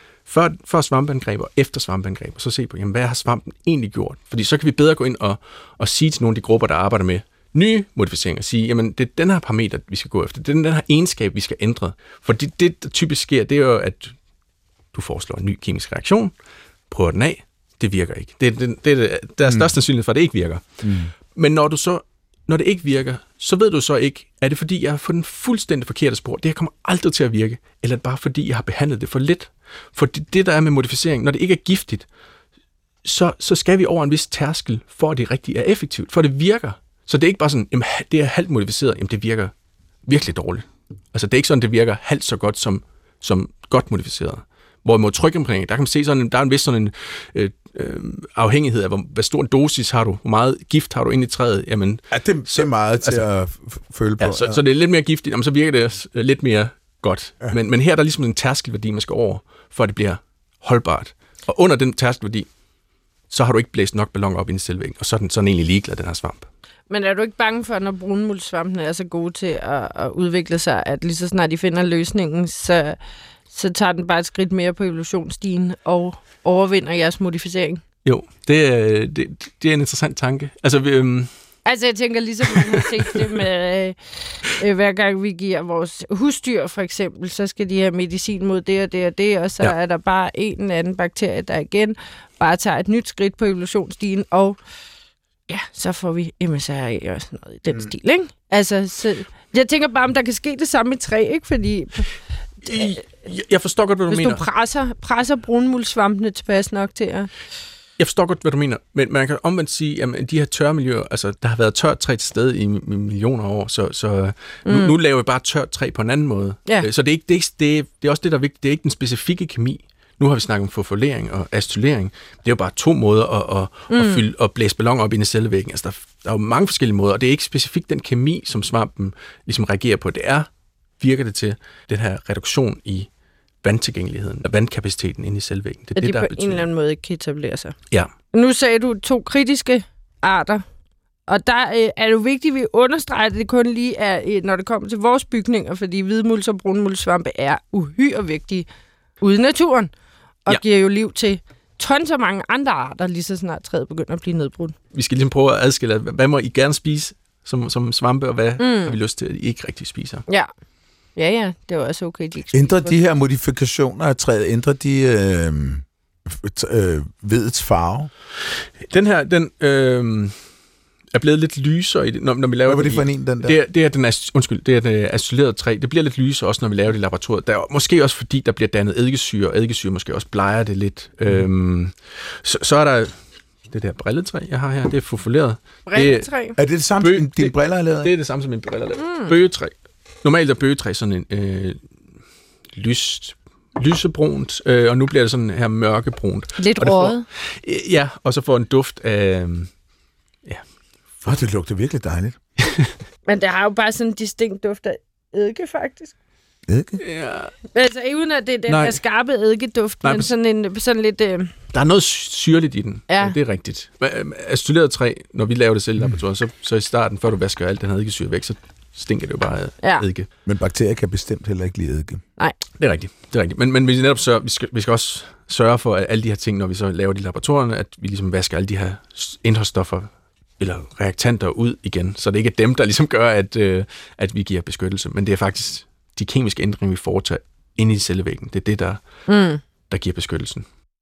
Før svampeangreb og efter svampeangreb, og så se på, jamen, hvad har svampen egentlig gjort? Fordi så kan vi bedre gå ind og sige til nogle af de grupper, der arbejder med nye modificeringer, sige, jamen, det er den her parameter, vi skal gå efter. Det er den her egenskab, vi skal ændre. For det, der typisk sker, det er jo, at du foreslår en ny kemisk reaktion, prøver den af, det virker ikke. Der er størst sandsynlighed for, at det ikke virker. Men når det ikke virker, så ved du så ikke, er det fordi, jeg har fået den fuldstændig forkerte spor, det her kommer aldrig til at virke, eller er det bare fordi, jeg har behandlet det for lidt? For det der er med modificering, når det ikke er giftigt, så skal vi over en vis tærskel, for at det rigtig er effektivt, for det virker. Så det er ikke bare sådan, jamen, det er halvt modificeret, jamen det virker virkelig dårligt. Altså det er ikke sådan, det virker halvt så godt som godt modificeret. Hvorimod trykimprægnering, der kan man se sådan, der er en vis sådan en afhængighed af, hvor stor en dosis har du, hvor meget gift har du inde i træet. Jamen, ja, det er meget til at føle på. Ja, så det er lidt mere giftigt, jamen, så virker det lidt mere godt. Ja. Men her er der ligesom en tærskelværdi, man skal over, for at det bliver holdbart. Og under den tærskelværdi, så har du ikke blæst nok ballon op ind i selvvæggen, og så er den sådan egentlig ligeglad, den her svamp. Men er du ikke bange for, når brunmuldsvampene er så gode til at udvikle sig, at lige så snart de finder løsningen, så tager den bare et skridt mere på evolutionsstigen og overvinder jeres modificering? Jo, det er en interessant tanke. Altså, jeg tænker ligesom, man har set det med, hver gang vi giver vores husdyr, for eksempel, så skal de have medicin mod det og det og det, og så er der bare en eller anden bakterie, der igen bare tager et nyt skridt på evolutionsstigen, og ja, så får vi MSRA og sådan noget i den stil, ikke? Altså, så, jeg tænker bare, om der kan ske det samme i træ, ikke? Fordi jeg forstår godt, hvad du mener. Hvis du presser brunmuldsvampene tilpas nok til at... Jeg forstår godt, hvad du mener, men man kan omvendt sige, at de her tørre miljøer, altså der har været tørt træ til stede i millioner af år, så nu laver vi bare tørt træ på en anden måde. Ja. Så det er også det, der er vigtigt. Det er ikke den specifikke kemi. Nu har vi snakket om fosforylering og acetylering. Det er jo bare 2 måder at fylde og blæse ballon op ind i cellevæggen. Altså der er jo mange forskellige måder, og det er ikke specifikt den kemi, som svampen ligesom reagerer på. Virker det til den her reduktion i vandtilgængeligheden og vandkapaciteten inde i cellevæggen. Det er det, der på en eller anden måde ikke kan etablere sig. Ja. Nu sagde du 2 kritiske arter, og der er det jo vigtigt, at vi understreger, at det kun lige er, når det kommer til vores bygninger, fordi hvidmuls og brunmulssvampe er uhyre vigtige ude i naturen, og giver jo liv til tons af mange andre arter, lige så snart træet begynder at blive nedbrudt. Vi skal ligesom prøve at adskille, hvad må I gerne spise som svampe, og hvad har vi lyst til, at I ikke rigtig spiser? Ja. Ja, det er også okay, de ikke ændrer de her modifikationer af træet, ændrer de vedets farve? Den her, er blevet lidt lysere, når vi laver. Hvad var det for en, den der? Det er det acylerede træ. Det bliver lidt lysere også, når vi laver det i laboratoriet. Der er måske også, fordi der bliver dannet eddikesyre, og eddikesyre måske også bleger det lidt. Så er der det der brilletræ, jeg har her. Det er fosforyleret. Brilletræ? Er det samme, som dine briller er lavet? Det er det samme, som mine briller er lavet. Bøgetræ. Normalt er bøgetræ sådan en lysebrunt, og nu bliver det sådan her mørkebrunt. Lidt røget. Ja, og så får en duft af... det lugter virkelig dejligt. Men det har jo bare sådan en distinkt duft af eddike, faktisk. Eddike? Ja. Altså, uden at det er den der skarpe eddikeduft, men sådan lidt... Der er noget syrligt i den. Ja. Det er rigtigt. Acetyleret træ, når vi laver det selv i laboratoriet, så i starten, før du vasker alt den her eddikesyre væk, så stinker det jo bare af eddike. Men bakterier kan bestemt heller ikke lide eddike. Nej. Det er rigtigt. Men vi netop vi skal også sørge for, at alle de her ting, når vi så laver de laboratorierne, at vi ligesom vasker alle de her indholdsstoffer eller reaktanter ud igen, så det ikke er dem, der ligesom gør, at vi giver beskyttelse, men det er faktisk de kemiske ændringer, vi foretager inde i cellevæggen. Det er det, der giver beskyttelsen.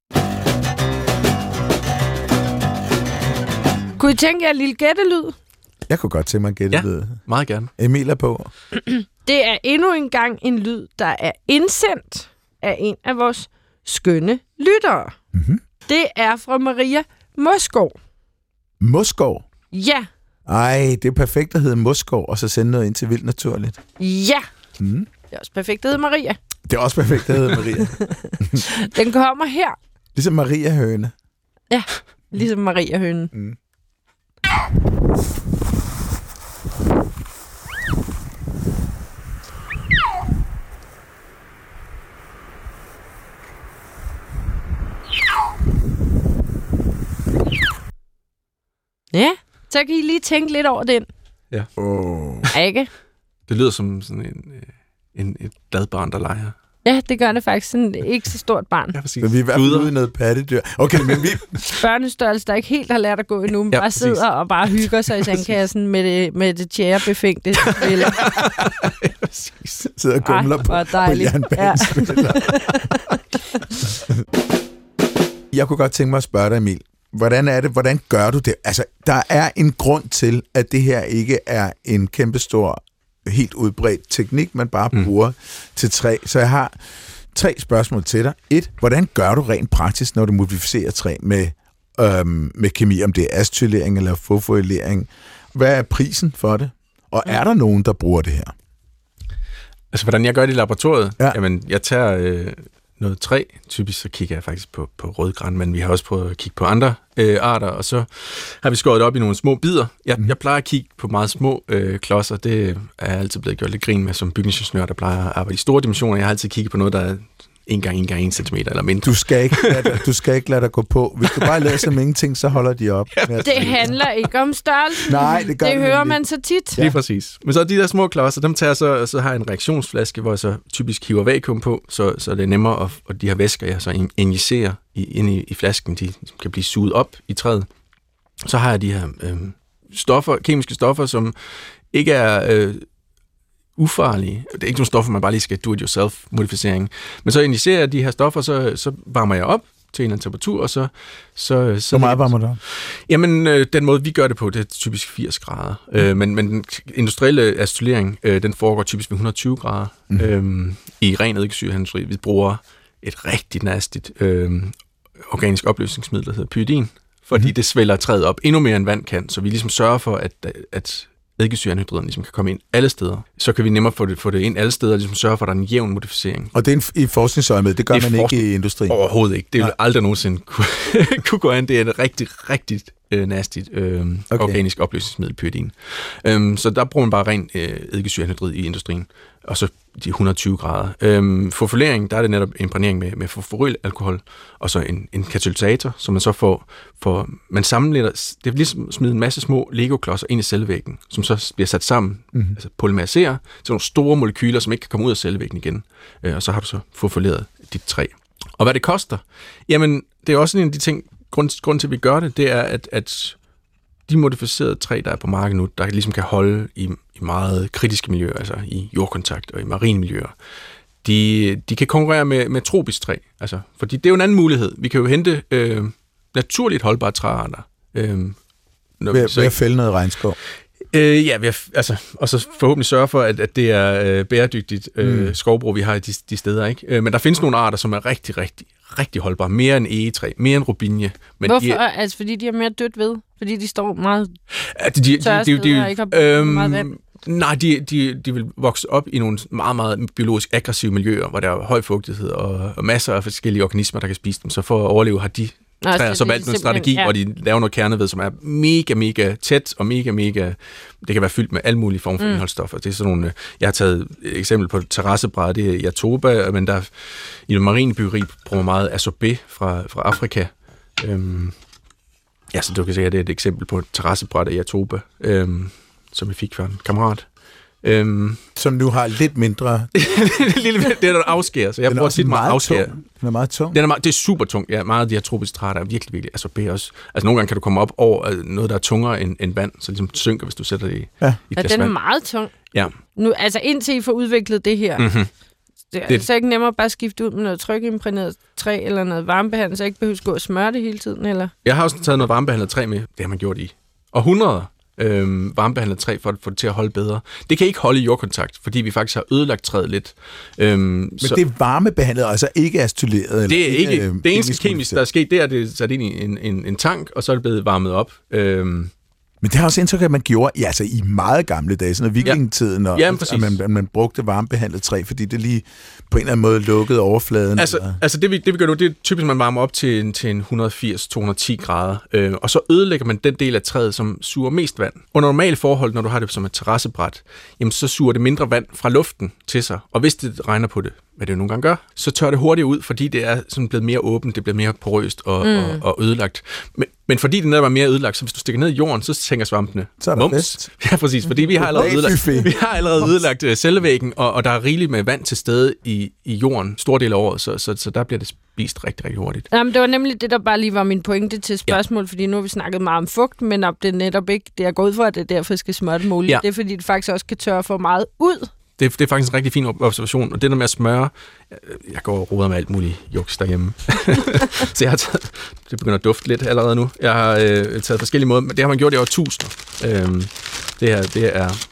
Kunne I tænke jer en lille gættelyd? Jeg kunne godt tænke mig en gættelyd. Ja, meget gerne. Emil er på. Det er endnu engang en lyd, der er indsendt af en af vores skønne lyttere. Mm-hmm. Det er fra Maria Moskov. Moskov? Ja. Ej, det er perfekt at hedde Moskov, og så sende noget ind til Vildt Naturligt. Ja. Det er også perfekt at hedde Maria. Det er også perfekt at hedde Maria. Den kommer her. Ligesom Maria Høne. Ja, ligesom Maria Høne. Ja, så kan I lige tænke lidt over den. Ja. Ikke? Det lyder som sådan et bladbarn, der leger. Ja, det gør det faktisk. Sådan ikke så stort barn. Ja, så vi er i hvert fald ude i noget pattedyr. Okay, men vi... Børnestørrelse, der ikke helt har lært at gå endnu, men bare sidder og bare hygger sig i sandkassen med det tjærebefængte spiller. Præcis. Sidder og gumler på jernbanespiller. Jeg kunne godt tænke mig at spørge dig, Emil. Hvordan er det? Hvordan gør du det? Altså, der er en grund til, at det her ikke er en kæmpestor, helt udbredt teknik, man bare bruger til træ. Så jeg har 3 spørgsmål til dig. 1. Hvordan gør du rent praktisk, når du modificerer træ med kemi, om det er acetylering eller fosforylering? Hvad er prisen for det? Og er der nogen, der bruger det her? Altså, hvordan jeg gør det i laboratoriet? Ja. Jamen, jeg tager... noget træ. Typisk så kigger jeg faktisk på rødgran, men vi har også prøvet at kigge på andre arter, og så har vi skåret det op i nogle små bidder. Jeg plejer at kigge på meget små klodser. Det er jeg altid blevet gjort lidt grin med som bygningsingeniør, der plejer at arbejde i store dimensioner. Jeg har altid kigget på noget, der er 1 gange 1 centimeter eller mindre. Du skal ikke lade dig gå på. Hvis du bare lader som ingenting, så holder de op. Det handler ikke om størrelse. Nej, det gør det hører man så tit. Ja. Lige præcis. Men så de der små klodser, dem tager så har jeg en reaktionsflaske, hvor jeg så typisk hiver vakuum på, så det er nemmere, og de her væsker, jeg så injicerer ind i flasken, de kan blive suget op i træet. Så har jeg de her stoffer, kemiske stoffer, som ikke er... ufarlige. Det er ikke nogle stoffer, man bare lige skal do-it-yourself-modificering. Men så injicerer jeg de her stoffer, så varmer jeg op til en eller anden temperatur, og så hvor meget varmer du op? Jamen, den måde, vi gør det på, det er typisk 80 grader. Men den industrielle acetylering, den foregår typisk ved 120 grader. I ren eddikesyreindustri. Vi bruger et rigtig nastigt organisk opløsningsmiddel, der hedder pyridin, fordi det svælder træet op endnu mere end vand kan, så vi ligesom sørger for, at eddikesyreanhydriden ligesom kan komme ind alle steder. Så kan vi nemmere få det ind alle steder, og ligesom sørge for, at der er en jævn modificering. Og det er i forskningsøjemed, det gør man ikke i industrien? Overhovedet ikke. Det vil aldrig nogensinde kunne gå an. Det er et rigtig nastigt organisk opløsningsmiddel, pyridin. Så der bruger man bare ren eddikesyreanhydrid i industrien, og så de 120 grader. Fosforylering, der er det netop imprægnering med fosforylalkohol, og så en katalysator, som man så får man sammenlægger, det er ligesom at smide en masse små Lego-klodser ind i cellevæggen, som så bliver sat sammen, altså polymeriserer til nogle store molekyler, som ikke kan komme ud af cellevæggen igen. Og så har du så fosforyleret dit træ. Og hvad det koster? Jamen, det er også en af de ting, grund til, at vi gør det, det er, at de modificerede træ, der er på markedet nu, der ligesom kan holde i meget kritiske miljøer, altså i jordkontakt og i marine miljøer, de kan konkurrere med tropisk træ. Altså, fordi det er jo en anden mulighed. Vi kan jo hente naturligt holdbare træarter. Ved at fælde noget regnskov? Ja, og så forhåbentlig sørge for, at det er bæredygtigt skovbrug, vi har i de steder. Ikke? Men der findes nogle arter, som er rigtig holdbare. Mere end egetræ, mere end robinje. Men hvorfor? Altså, fordi de er mere dødt ved? Fordi de står meget tørre steder og ikke har meget vand? Nej, de vil vokse op i nogle meget, meget biologisk aggressive miljøer, hvor der er høj fugtighed og masser af forskellige organismer, der kan spise dem. Så for at overleve har de træer så valgt en strategi, hvor de laver noget kerneved, som er mega tæt og mega, det kan være fyldt med alle mulige former for indholdsstoffer. Det er sådan nogle, jeg har taget et eksempel på terrassebrædder, det er Jatoba, men der i det marine byggeri bruger meget asorbé fra Afrika. Så du kan se, at det er et eksempel på et terrassebræt af Jatoba, som vi fik fra en kammerat. Som nu har lidt mindre... det er der afskærer, så jeg prøver tit meget afskære. Den er meget tung. Det er super tung, ja. Meget af de her tropiske træer, der er virkelig asorbé også. Altså nogle gange kan du komme op over noget, der er tungere end vand, så ligesom synker, hvis du sætter det i et glas vand. Den er meget tung. Ja. Nu, altså indtil I får udviklet det her, det er så ikke nemmere bare at skifte ud med noget trykimprægneret træ eller noget varmebehandlet, så jeg ikke behøver at gå og smøre det hele tiden, eller? Jeg har også taget noget varmebehandlet træ med. Det har man gjort i århundreder. Varmebehandlet træ for at få det til at holde bedre. Det kan ikke holde i jordkontakt, fordi vi faktisk har ødelagt træet lidt. Men så, det er varmebehandlet, altså ikke acetyleret? Det er ikke. Det eneste kemisk, der er sket, det er, at det er sat ind i en tank, og så er det blevet varmet op. Men det har også indtryk, at man gjorde i meget gamle dage, sådan vikingetiden, og at man brugte varmebehandlet træ, fordi det lige på en eller anden måde lukkede overfladen. Altså det vi gør nu, det er typisk, at man varmer op til en 180-210 grader, og så ødelægger man den del af træet, som suger mest vand. Under normale forhold, når du har det som et terrassebræt, jamen så suger det mindre vand fra luften til sig, og hvis det regner på det, hvad det jo nogle gange gør, så tør det hurtigt ud, fordi det er sådan blevet mere åbent, det bliver mere porøst og ødelagt. Men fordi det netop er mere ødelagt, så hvis du stikker ned i jorden, så tænker svampene, så er der fest. Ja, præcis, fordi vi har allerede ødelagt cellevæggen, og der er rigeligt med vand til stede i jorden, stor del af året, så der bliver det spist rigtig hurtigt. Jamen, det var nemlig det, der bare lige var min pointe til spørgsmål, fordi nu har vi snakket meget om fugt, men om det netop ikke, det er gået for, at det derfor skal smøre det muligt. Ja. Det er fordi, det faktisk også kan tørre for meget ud. Det er faktisk en rigtig fin observation, og det der med at smøre, jeg går og roder med alt muligt juks derhjemme. Så jeg har taget, det begynder at dufte lidt allerede nu. Jeg har taget forskellige måder, men det har man gjort i årtusinder. Det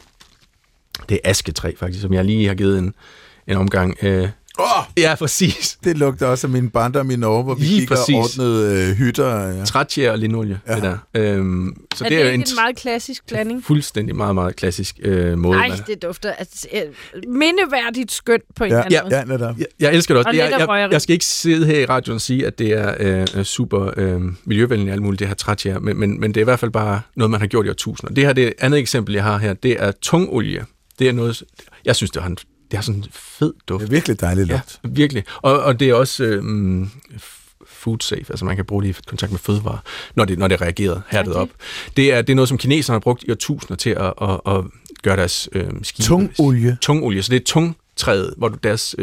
er asketræ faktisk, som jeg lige har givet en omgang. Ja, præcis. Det lugter også af min barndom i Norge, hvor vi gik og ordnede hytter. Ja. Trætjær og linolie, det der. Så det er jo en meget klassisk blanding? Fuldstændig meget klassisk måde. Nej, det dufter mindeværdigt skønt på en eller anden måde. Jeg elsker det også. Jeg skal ikke sidde her i radioen og sige, at det er super miljøvenligt alt muligt, det her trætjær, men det er i hvert fald bare noget, man har gjort i årtusinder. Det her, det andet eksempel, jeg har her, det er tungolie. Det er noget, jeg synes, det har sådan en fed duft. Det er virkelig dejligt lugt. Ja, virkelig. Og det er også food safe, altså man kan bruge det i kontakt med fødevarer, når det er reageret hærdet op. Det er noget, som kineserne har brugt i årtusinder til at gøre deres skibe. Tungolie, så det er tungtræet, hvor deres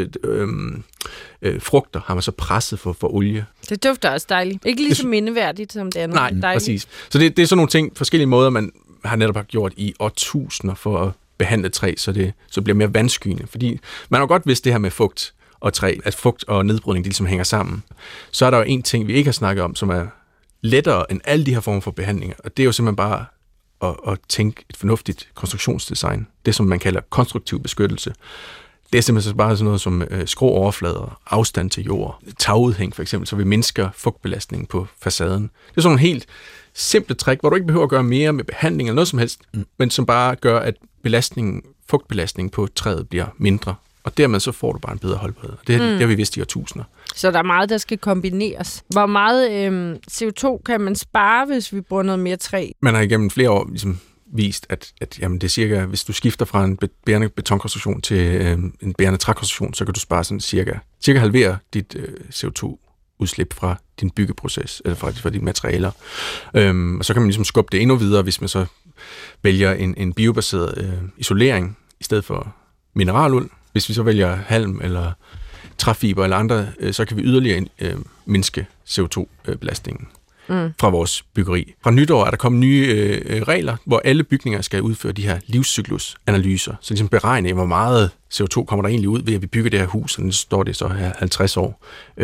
frugter har man så presset for olie. Det dufter også dejligt. Ikke lige så mindeværdigt som det andet. Nej, dejligt. Præcis. Så det er sådan nogle ting, forskellige måder, man har netop gjort i årtusinder for at behandle træ, så det bliver mere vandskyende. Fordi man har godt vidst det her med fugt og træ, at fugt og nedbrydning, de ligesom hænger sammen. Så er der jo en ting, vi ikke har snakket om, som er lettere end alle de her former for behandlinger, og det er jo simpelthen bare at tænke et fornuftigt konstruktionsdesign. Det, som man kalder konstruktiv beskyttelse. Det er simpelthen så bare sådan noget som skråoverflader, afstand til jord, tagudhæng for eksempel, så vi mindsker fugtbelastningen på facaden. Det er sådan en helt simple trick, hvor du ikke behøver at gøre mere med behandling eller noget som helst, men som bare gør, at fugtbelastningen på træet bliver mindre. Og dermed så får du bare en bedre holdbarhed. Det har vi vidst i årtusinder. Så der er meget, der skal kombineres. Hvor meget CO2 kan man spare, hvis vi bruger noget mere træ? Man har igennem flere år ligesom vist, at jamen, det er cirka, hvis du skifter fra en bærende betonkonstruktion til en bærende trækonstruktion, så kan du spare sådan cirka halvere dit CO2-udslip fra din byggeproces, eller fra dine materialer. Og så kan man ligesom skubbe det endnu videre, hvis man så vælger en biobaseret isolering i stedet for mineraluld. Hvis vi så vælger halm eller træfiber eller andre, så kan vi yderligere mindske CO2-belastningen fra vores byggeri. Fra nytår er der kommet nye regler, hvor alle bygninger skal udføre de her livscyklusanalyser, så ligesom beregne, hvor meget CO2 kommer der egentlig ud ved, at vi bygger det her hus, og nu står det så her 50 år.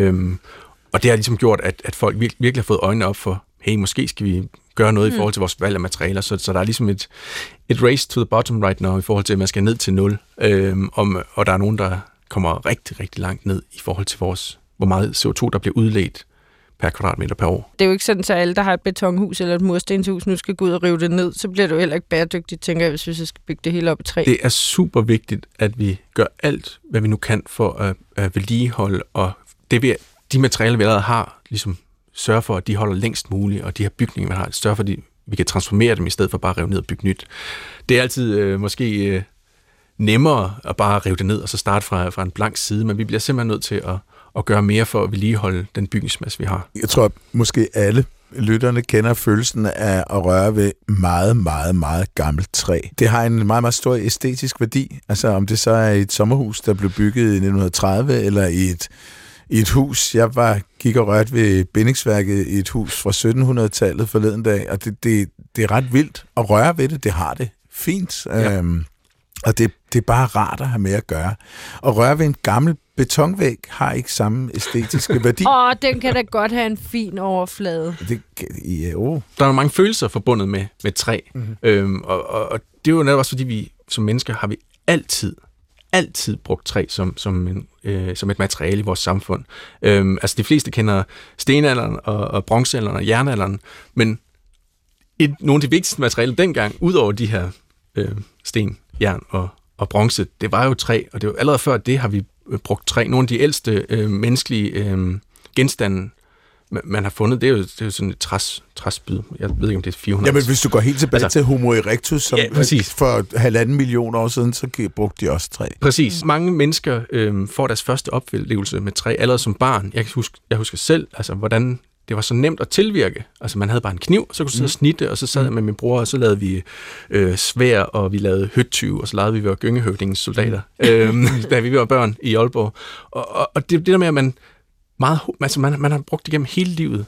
Og det har ligesom gjort, at folk virkelig har fået øjnene op for, hey, måske skal vi gøre noget i forhold til vores valg af materialer, så der er ligesom et race to the bottom right now, i forhold til, at man skal ned til 0, og der er nogen, der kommer rigtig, rigtig langt ned i forhold til hvor meget CO2, der bliver udledt per kvadratmeter per år. Det er jo ikke sådan, at alle, der har et betonhus eller et murstenshus, nu skal gå ud og rive det ned, så bliver det jo heller ikke bæredygtigt, tænker jeg, hvis vi skal bygge det hele op i træ. Det er super vigtigt, at vi gør alt, hvad vi nu kan for at vedligeholde, og de materialer, vi allerede har, ligesom sørge for, at de holder længst muligt, og de her bygninger, vi har, sørge for, at vi kan transformere dem, i stedet for bare at rive ned og bygge nyt. Det er altid måske nemmere at bare rive det ned, og så starte fra en blank side, men vi bliver simpelthen nødt til at gøre mere for at vedligeholde den bygningsmasse, vi har. Jeg tror, at måske alle lytterne kender følelsen af at røre ved meget, meget, meget gammelt træ. Det har en meget, meget stor æstetisk værdi. Altså om det så er et sommerhus, der blev bygget i 1930, eller i et hus. Jeg gik og rørte ved bindingsværket i et hus fra 1700-tallet forleden dag, og det er ret vildt at røre ved det. Det har det fint. Ja. Og det er bare rart at have med at gøre. At røre ved en gammel betonvæg har ikke samme æstetiske værdi. Den kan da godt have en fin overflade. Der er mange følelser forbundet med træ. Mm-hmm. Og det er jo netop også, fordi vi som mennesker har vi altid brugt træ som et materiale i vores samfund. Altså de fleste kender stenalderen og bronzealderen og jernalderen, men nogle af de vigtigste materialer dengang, udover de her sten, jern og bronze, det var jo træ, og det var allerede før det har vi brugt træ. Nogle af de ældste menneskelige genstande, man har fundet, det er jo sådan et træspyd. Jeg ved ikke, om det er 400. Jamen, hvis du går helt tilbage til Homo erectus, som for 1,5 million år siden, så brugte de også træ. Præcis. Mange mennesker får deres første oplevelse med træ allerede som barn. Jeg husker selv, altså, hvordan det var så nemt at tilvirke. Altså, man havde bare en kniv, så kunne du sidde og snitte, og så sad jeg med min bror, og så lavede vi svær, og vi lavede høtyve, og så lavede vi vores gyngehøvdingens soldater, da vi var børn i Aalborg. Og det der med, at man har brugt det gennem hele livet,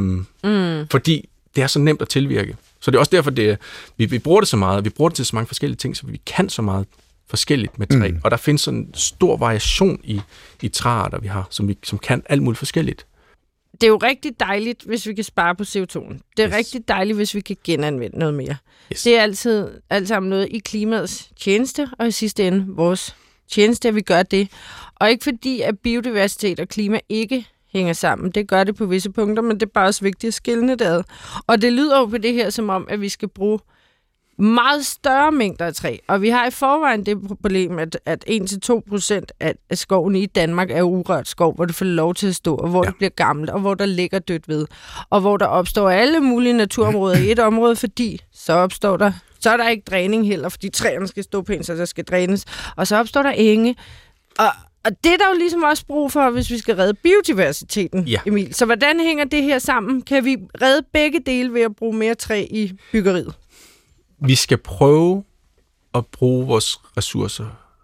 fordi det er så nemt at tilvirke. Så det er også derfor, vi bruger det så meget, vi bruger det til så mange forskellige ting, så vi kan så meget forskelligt med træ. Og der findes sådan en stor variation i træer, der vi har, som kan alt muligt forskelligt. Det er jo rigtig dejligt, hvis vi kan spare på CO2'en. Det er rigtig dejligt, hvis vi kan genanvende noget mere. Yes. Det er altid alt sammen noget i klimaets tjeneste, og i sidste ende vores tjeneste, at vi gør det. Og ikke fordi, at biodiversitet og klima ikke hænger sammen. Det gør det på visse punkter, men det er bare også vigtigt at skille det ad. Og det lyder jo på det her som om, at vi skal bruge meget større mængder af træ. Og vi har i forvejen det problem, at 1-2% af skoven i Danmark er urørt skov, hvor det får lov til at stå, og hvor det bliver gammelt, og hvor der ligger dødt ved. Og hvor der opstår alle mulige naturområder i et område, fordi så er der ikke dræning heller, fordi træerne skal stå pænt, så der skal drænes. Og så opstår der enge. Og det er der jo ligesom også brug for, hvis vi skal redde biodiversiteten, Emil. Så hvordan hænger det her sammen? Kan vi redde begge dele ved at bruge mere træ i byggeriet? Vi skal prøve at bruge vores ressourcer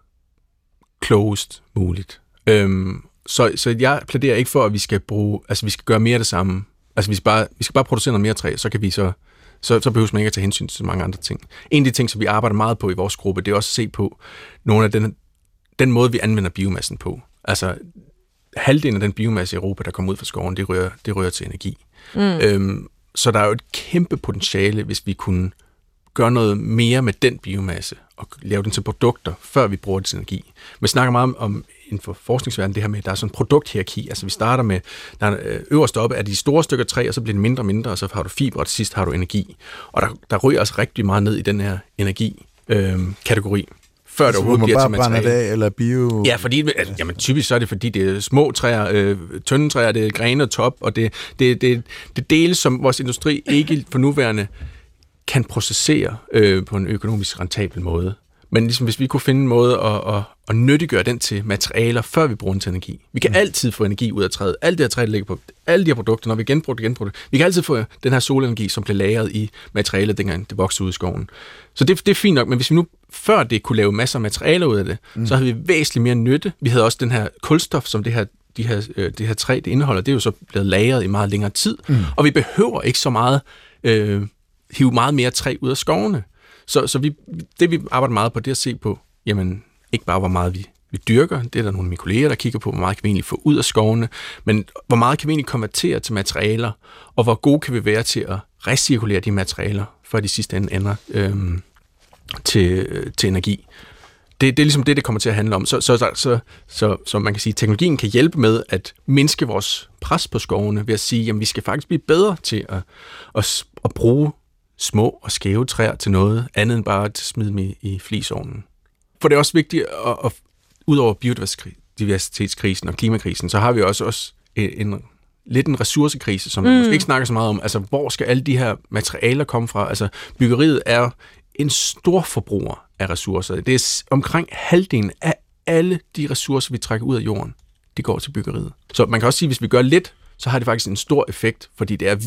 klogest muligt. Så jeg plæderer ikke for, at vi skal gøre mere af det samme. Altså vi skal bare producere noget mere træ, så kan vi så behøver man ikke at tage hensyn til mange andre ting. En af de ting, som vi arbejder meget på i vores gruppe, det er også at se på nogle af den måde, vi anvender biomassen på. Altså halvdelen af den biomasse i Europa, der kommer ud fra skoven, det rører til energi. Så der er jo et kæmpe potentiale, hvis vi kunne gøre noget mere med den biomasse og lave den til produkter, før vi bruger det til energi. Man snakker meget om inden for forskningsverdenen det her med, at der er sådan en produkthierarki. Altså vi starter med, øverst oppe er de store stykker træ, og så bliver det mindre og mindre, og så har du fiber, og til sidst har du energi. Og der ryger altså rigtig meget ned i den her energi-kategori. Før det overhovedet bliver til materiale. Man bare brænder det af, eller bio... Ja, fordi typisk så er det, fordi det er små træer, tynde træer, det er grene og top, og det dele, som vores industri ikke for nuværende kan processere på en økonomisk rentabel måde. Men ligesom, hvis vi kunne finde en måde at nyttiggøre den til materialer, før vi bruger den til energi. Vi kan altid få energi ud af træet. Alt det her træ, der ligger på alle de her produkter, når vi genbruger det. Vi kan altid få den her solenergi, som blev lagret i materialet, dengang det voksede ud i skoven. Så det er fint nok, men hvis vi nu før det kunne lave masser af materialer ud af det, så havde vi væsentligt mere nytte. Vi havde også den her kulstof, som det her træ, det indeholder, det er jo så blevet lagret i meget længere tid. Og vi behøver ikke så meget, hive meget mere træ ud af skovene. Så det vi arbejder meget på, det er at se på, jamen ikke bare hvor meget vi dyrker, det er der nogle af mine kolleger, der kigger på, hvor meget kan vi egentlig få ud af skovene, men hvor meget kan vi egentlig konvertere til materialer, og hvor gode kan vi være til at recirkulere de materialer, før de sidste ende ender til energi. Det er ligesom det kommer til at handle om. Så man kan sige, at teknologien kan hjælpe med at mindske vores pres på skovene ved at sige, at vi skal faktisk blive bedre til at bruge små og skæve træer til noget andet end bare at smide dem i flisovnen. For det er også vigtigt, at ud over biodiversitetskrisen og klimakrisen, så har vi også lidt en ressourcekrise, som man måske ikke snakker så meget om. Altså, hvor skal alle de her materialer komme fra? Altså, byggeriet er en stor forbruger af ressourcer. Det er omkring halvdelen af alle de ressourcer, vi trækker ud af jorden, de går til byggeriet. Så man kan også sige, at hvis vi gør lidt, så har det faktisk en stor effekt, fordi det er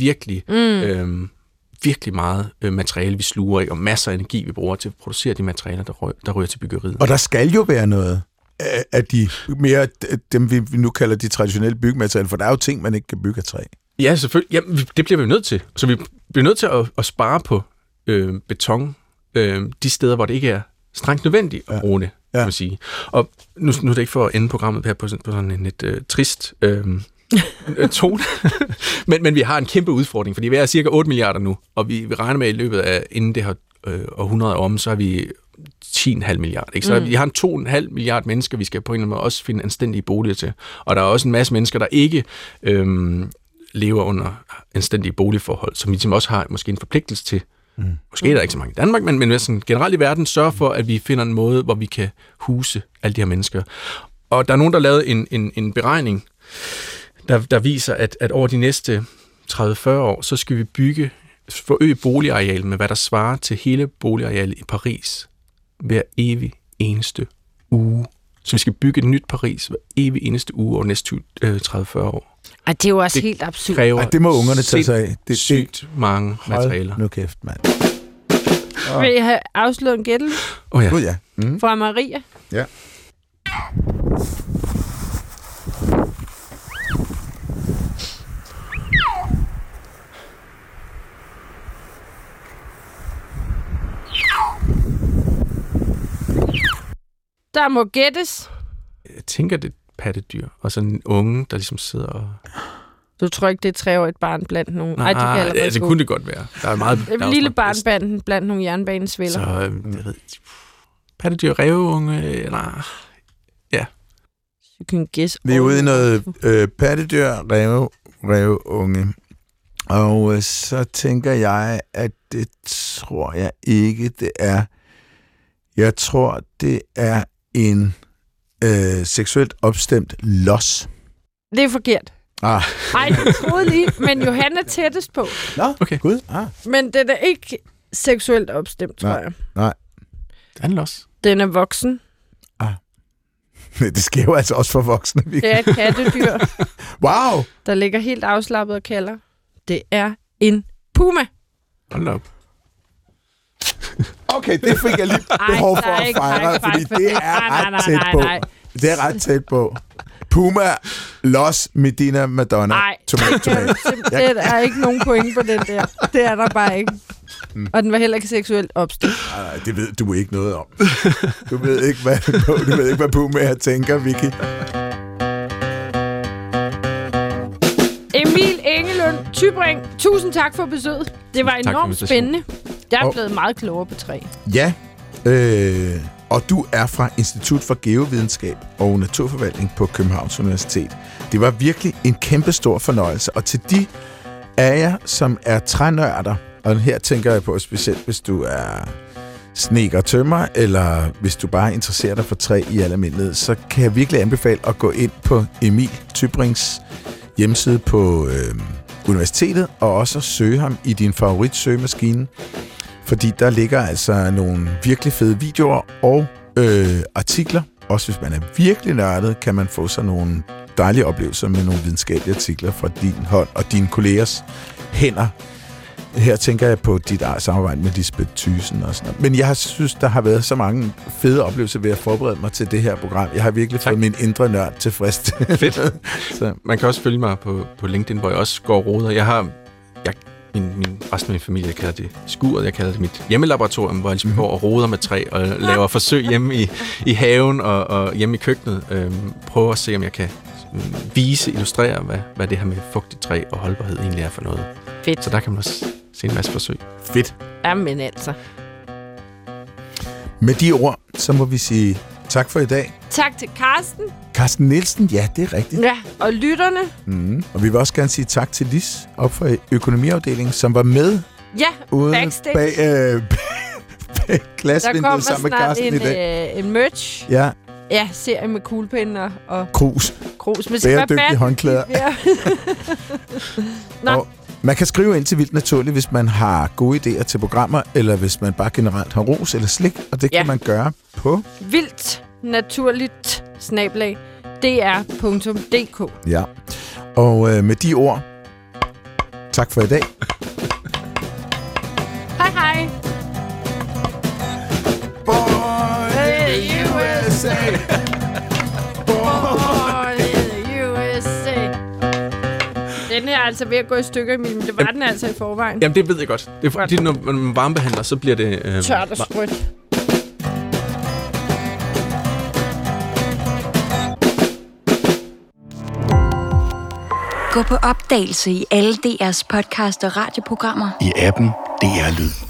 virkelig meget materiale, vi sluger i, og masser af energi, vi bruger til at producere de materialer, der rører til byggeriet. Og der skal jo være noget af de mere, dem vi nu kalder de traditionelle byggematerialer, for der er jo ting, man ikke kan bygge af træ. Ja, selvfølgelig. Jamen, det bliver vi nødt til. Så vi bliver nødt til at spare på beton de steder, hvor det ikke er strengt nødvendigt at bruge det, kan man sige. Og nu er det ikke for at ende programmet her på sådan en lidt trist tone. men vi har en kæmpe udfordring, fordi vi er cirka 8 milliarder nu, og vi regner med, at i løbet af, inden det her århundrede om, så er vi 10,5 milliarder. Ikke? Så vi har en 2,5 milliard mennesker, vi skal på en eller anden måde også finde anstændige boliger til. Og der er også en masse mennesker, der ikke lever under anstændige boligforhold, som vi ligesom også har måske en forpligtelse til. Måske er der ikke så mange i Danmark, men sådan generelt i verden sørger for, at vi finder en måde, hvor vi kan huse alle de her mennesker. Og der er nogen, der lavede en beregning, der viser, at over de næste 30-40 år, så skal vi forøge boligarealet med, hvad der svarer til hele boligarealet i Paris hver evig eneste uge. Så vi skal bygge et nyt Paris hver evig eneste uge over næste 30-40 år. Og det er jo også helt absurd. Det må ungerne tage sig af. Det er sygt mange materialer. Nu kæft, mand. Vil I have afslået en gættel? Ja. Fra Maria? Ja. Der må gættes. Jeg tænker, det er pattedyr, og sådan en unge, der ligesom sidder og... Du tror ikke, det er 3-årigt barn blandt nogle... Nej, det kunne det godt være. Der er meget... Et lille barn blandt nogle jernbanesviller. Så, jeg ved, pattedyr, ræveunge, nej. Ja. You can guess. Vi er ude i noget pattedyr, ræveunge. Og så tænker jeg, at det tror jeg ikke, det er... Jeg tror, det er en seksuelt opstemt los. Det er forkert. Nej, jeg troede lige, men Johan er tættest på. Nå, okay. Gud. Men den er ikke seksuelt opstemt, tror jeg. Nej. Det er en los. Den er voksen. Det sker jo altså også for voksne. Det er et kattedyr. Wow! Der ligger helt afslappet og kalder. Det er en puma. Hold op. Okay, det fik jeg lige behov for at fejre, fordi det er ret tæt på. Det er ret tæt på. Puma, Los, Medina, Madonna, tomat. Det er ikke nogen point på den der. Det er der bare ikke. Og den var heller ikke seksuelt opstemt. Nej, det ved du ikke noget om. Du ved ikke, hvad Puma tænker, Vicky. Emil Engelund Tybring, tusind tak for besøget. Det var enormt spændende. Jeg er blevet meget klogere på træ. Ja, og du er fra Institut for Geovidenskab og Naturforvaltning på Københavns Universitet. Det var virkelig en kæmpestor fornøjelse, og til de af jer, som er trænørder, og her tænker jeg på specielt, hvis du er snedker tømrer, eller hvis du bare interesserer dig for træ i almindelighed, så kan jeg virkelig anbefale at gå ind på Emil Tybrings hjemmeside på universitetet, og også søge ham i din favoritsøgemaskine, fordi der ligger altså nogle virkelig fede videoer og artikler. Også hvis man er virkelig nørdet, kan man få sig nogle dejlige oplevelser med nogle videnskabelige artikler fra din hånd og dine kollegers hænder. Her tænker jeg på dit samarbejde med Lisbeth Thyssen og sådan noget. Men jeg synes, der har været så mange fede oplevelser ved at forberede mig til det her program. Jeg har virkelig fået min indre nørd tilfreds. Fedt. Så man kan også følge mig på LinkedIn, hvor jeg også går og roder. Resten af min familie, jeg kalder det skuret, jeg kalder det mit hjemmelaboratorium, hvor jeg ligesom går og roder med træ og laver forsøg hjemme i haven og hjemme i køkkenet. Prøver at se, om jeg kan illustrere, hvad det her med fugtigt træ og holdbarhed egentlig er for noget. Fedt. Så der kan man også se en masse forsøg. Fedt. Jamen altså. Med de ord, så må vi sige tak for i dag. Tak til Carsten. Carsten Nielsen, ja, det er rigtigt. Ja, og lytterne. Og vi vil også gerne sige tak til Lis op fra økonomiafdelingen, som var med ude backstage. Bag glasvinduet sammen med Carsten i dag. Der kommer en merch. Ja. Ja, serie med kuglepinde og krus. Bæredygtige håndklæder. Ja. Og man kan skrive ind til Vildt Naturligt, hvis man har gode idéer til programmer, eller hvis man bare generelt har ros eller slik, og det kan man gøre på vildtnaturligt@dr.dk. Ja. Og med de ord, tak for i dag. Hej hej. Born in USA. Born in USA. Den her er altså ved at gå i stykker, Emil. Det var den altså i forvejen. Jamen, det ved jeg godt. Det er fordi, når man varmebehandler, så bliver det tørt og sprødt. Gå på opdagelse i alle DR's podcast og radioprogrammer. I appen DR Lyd.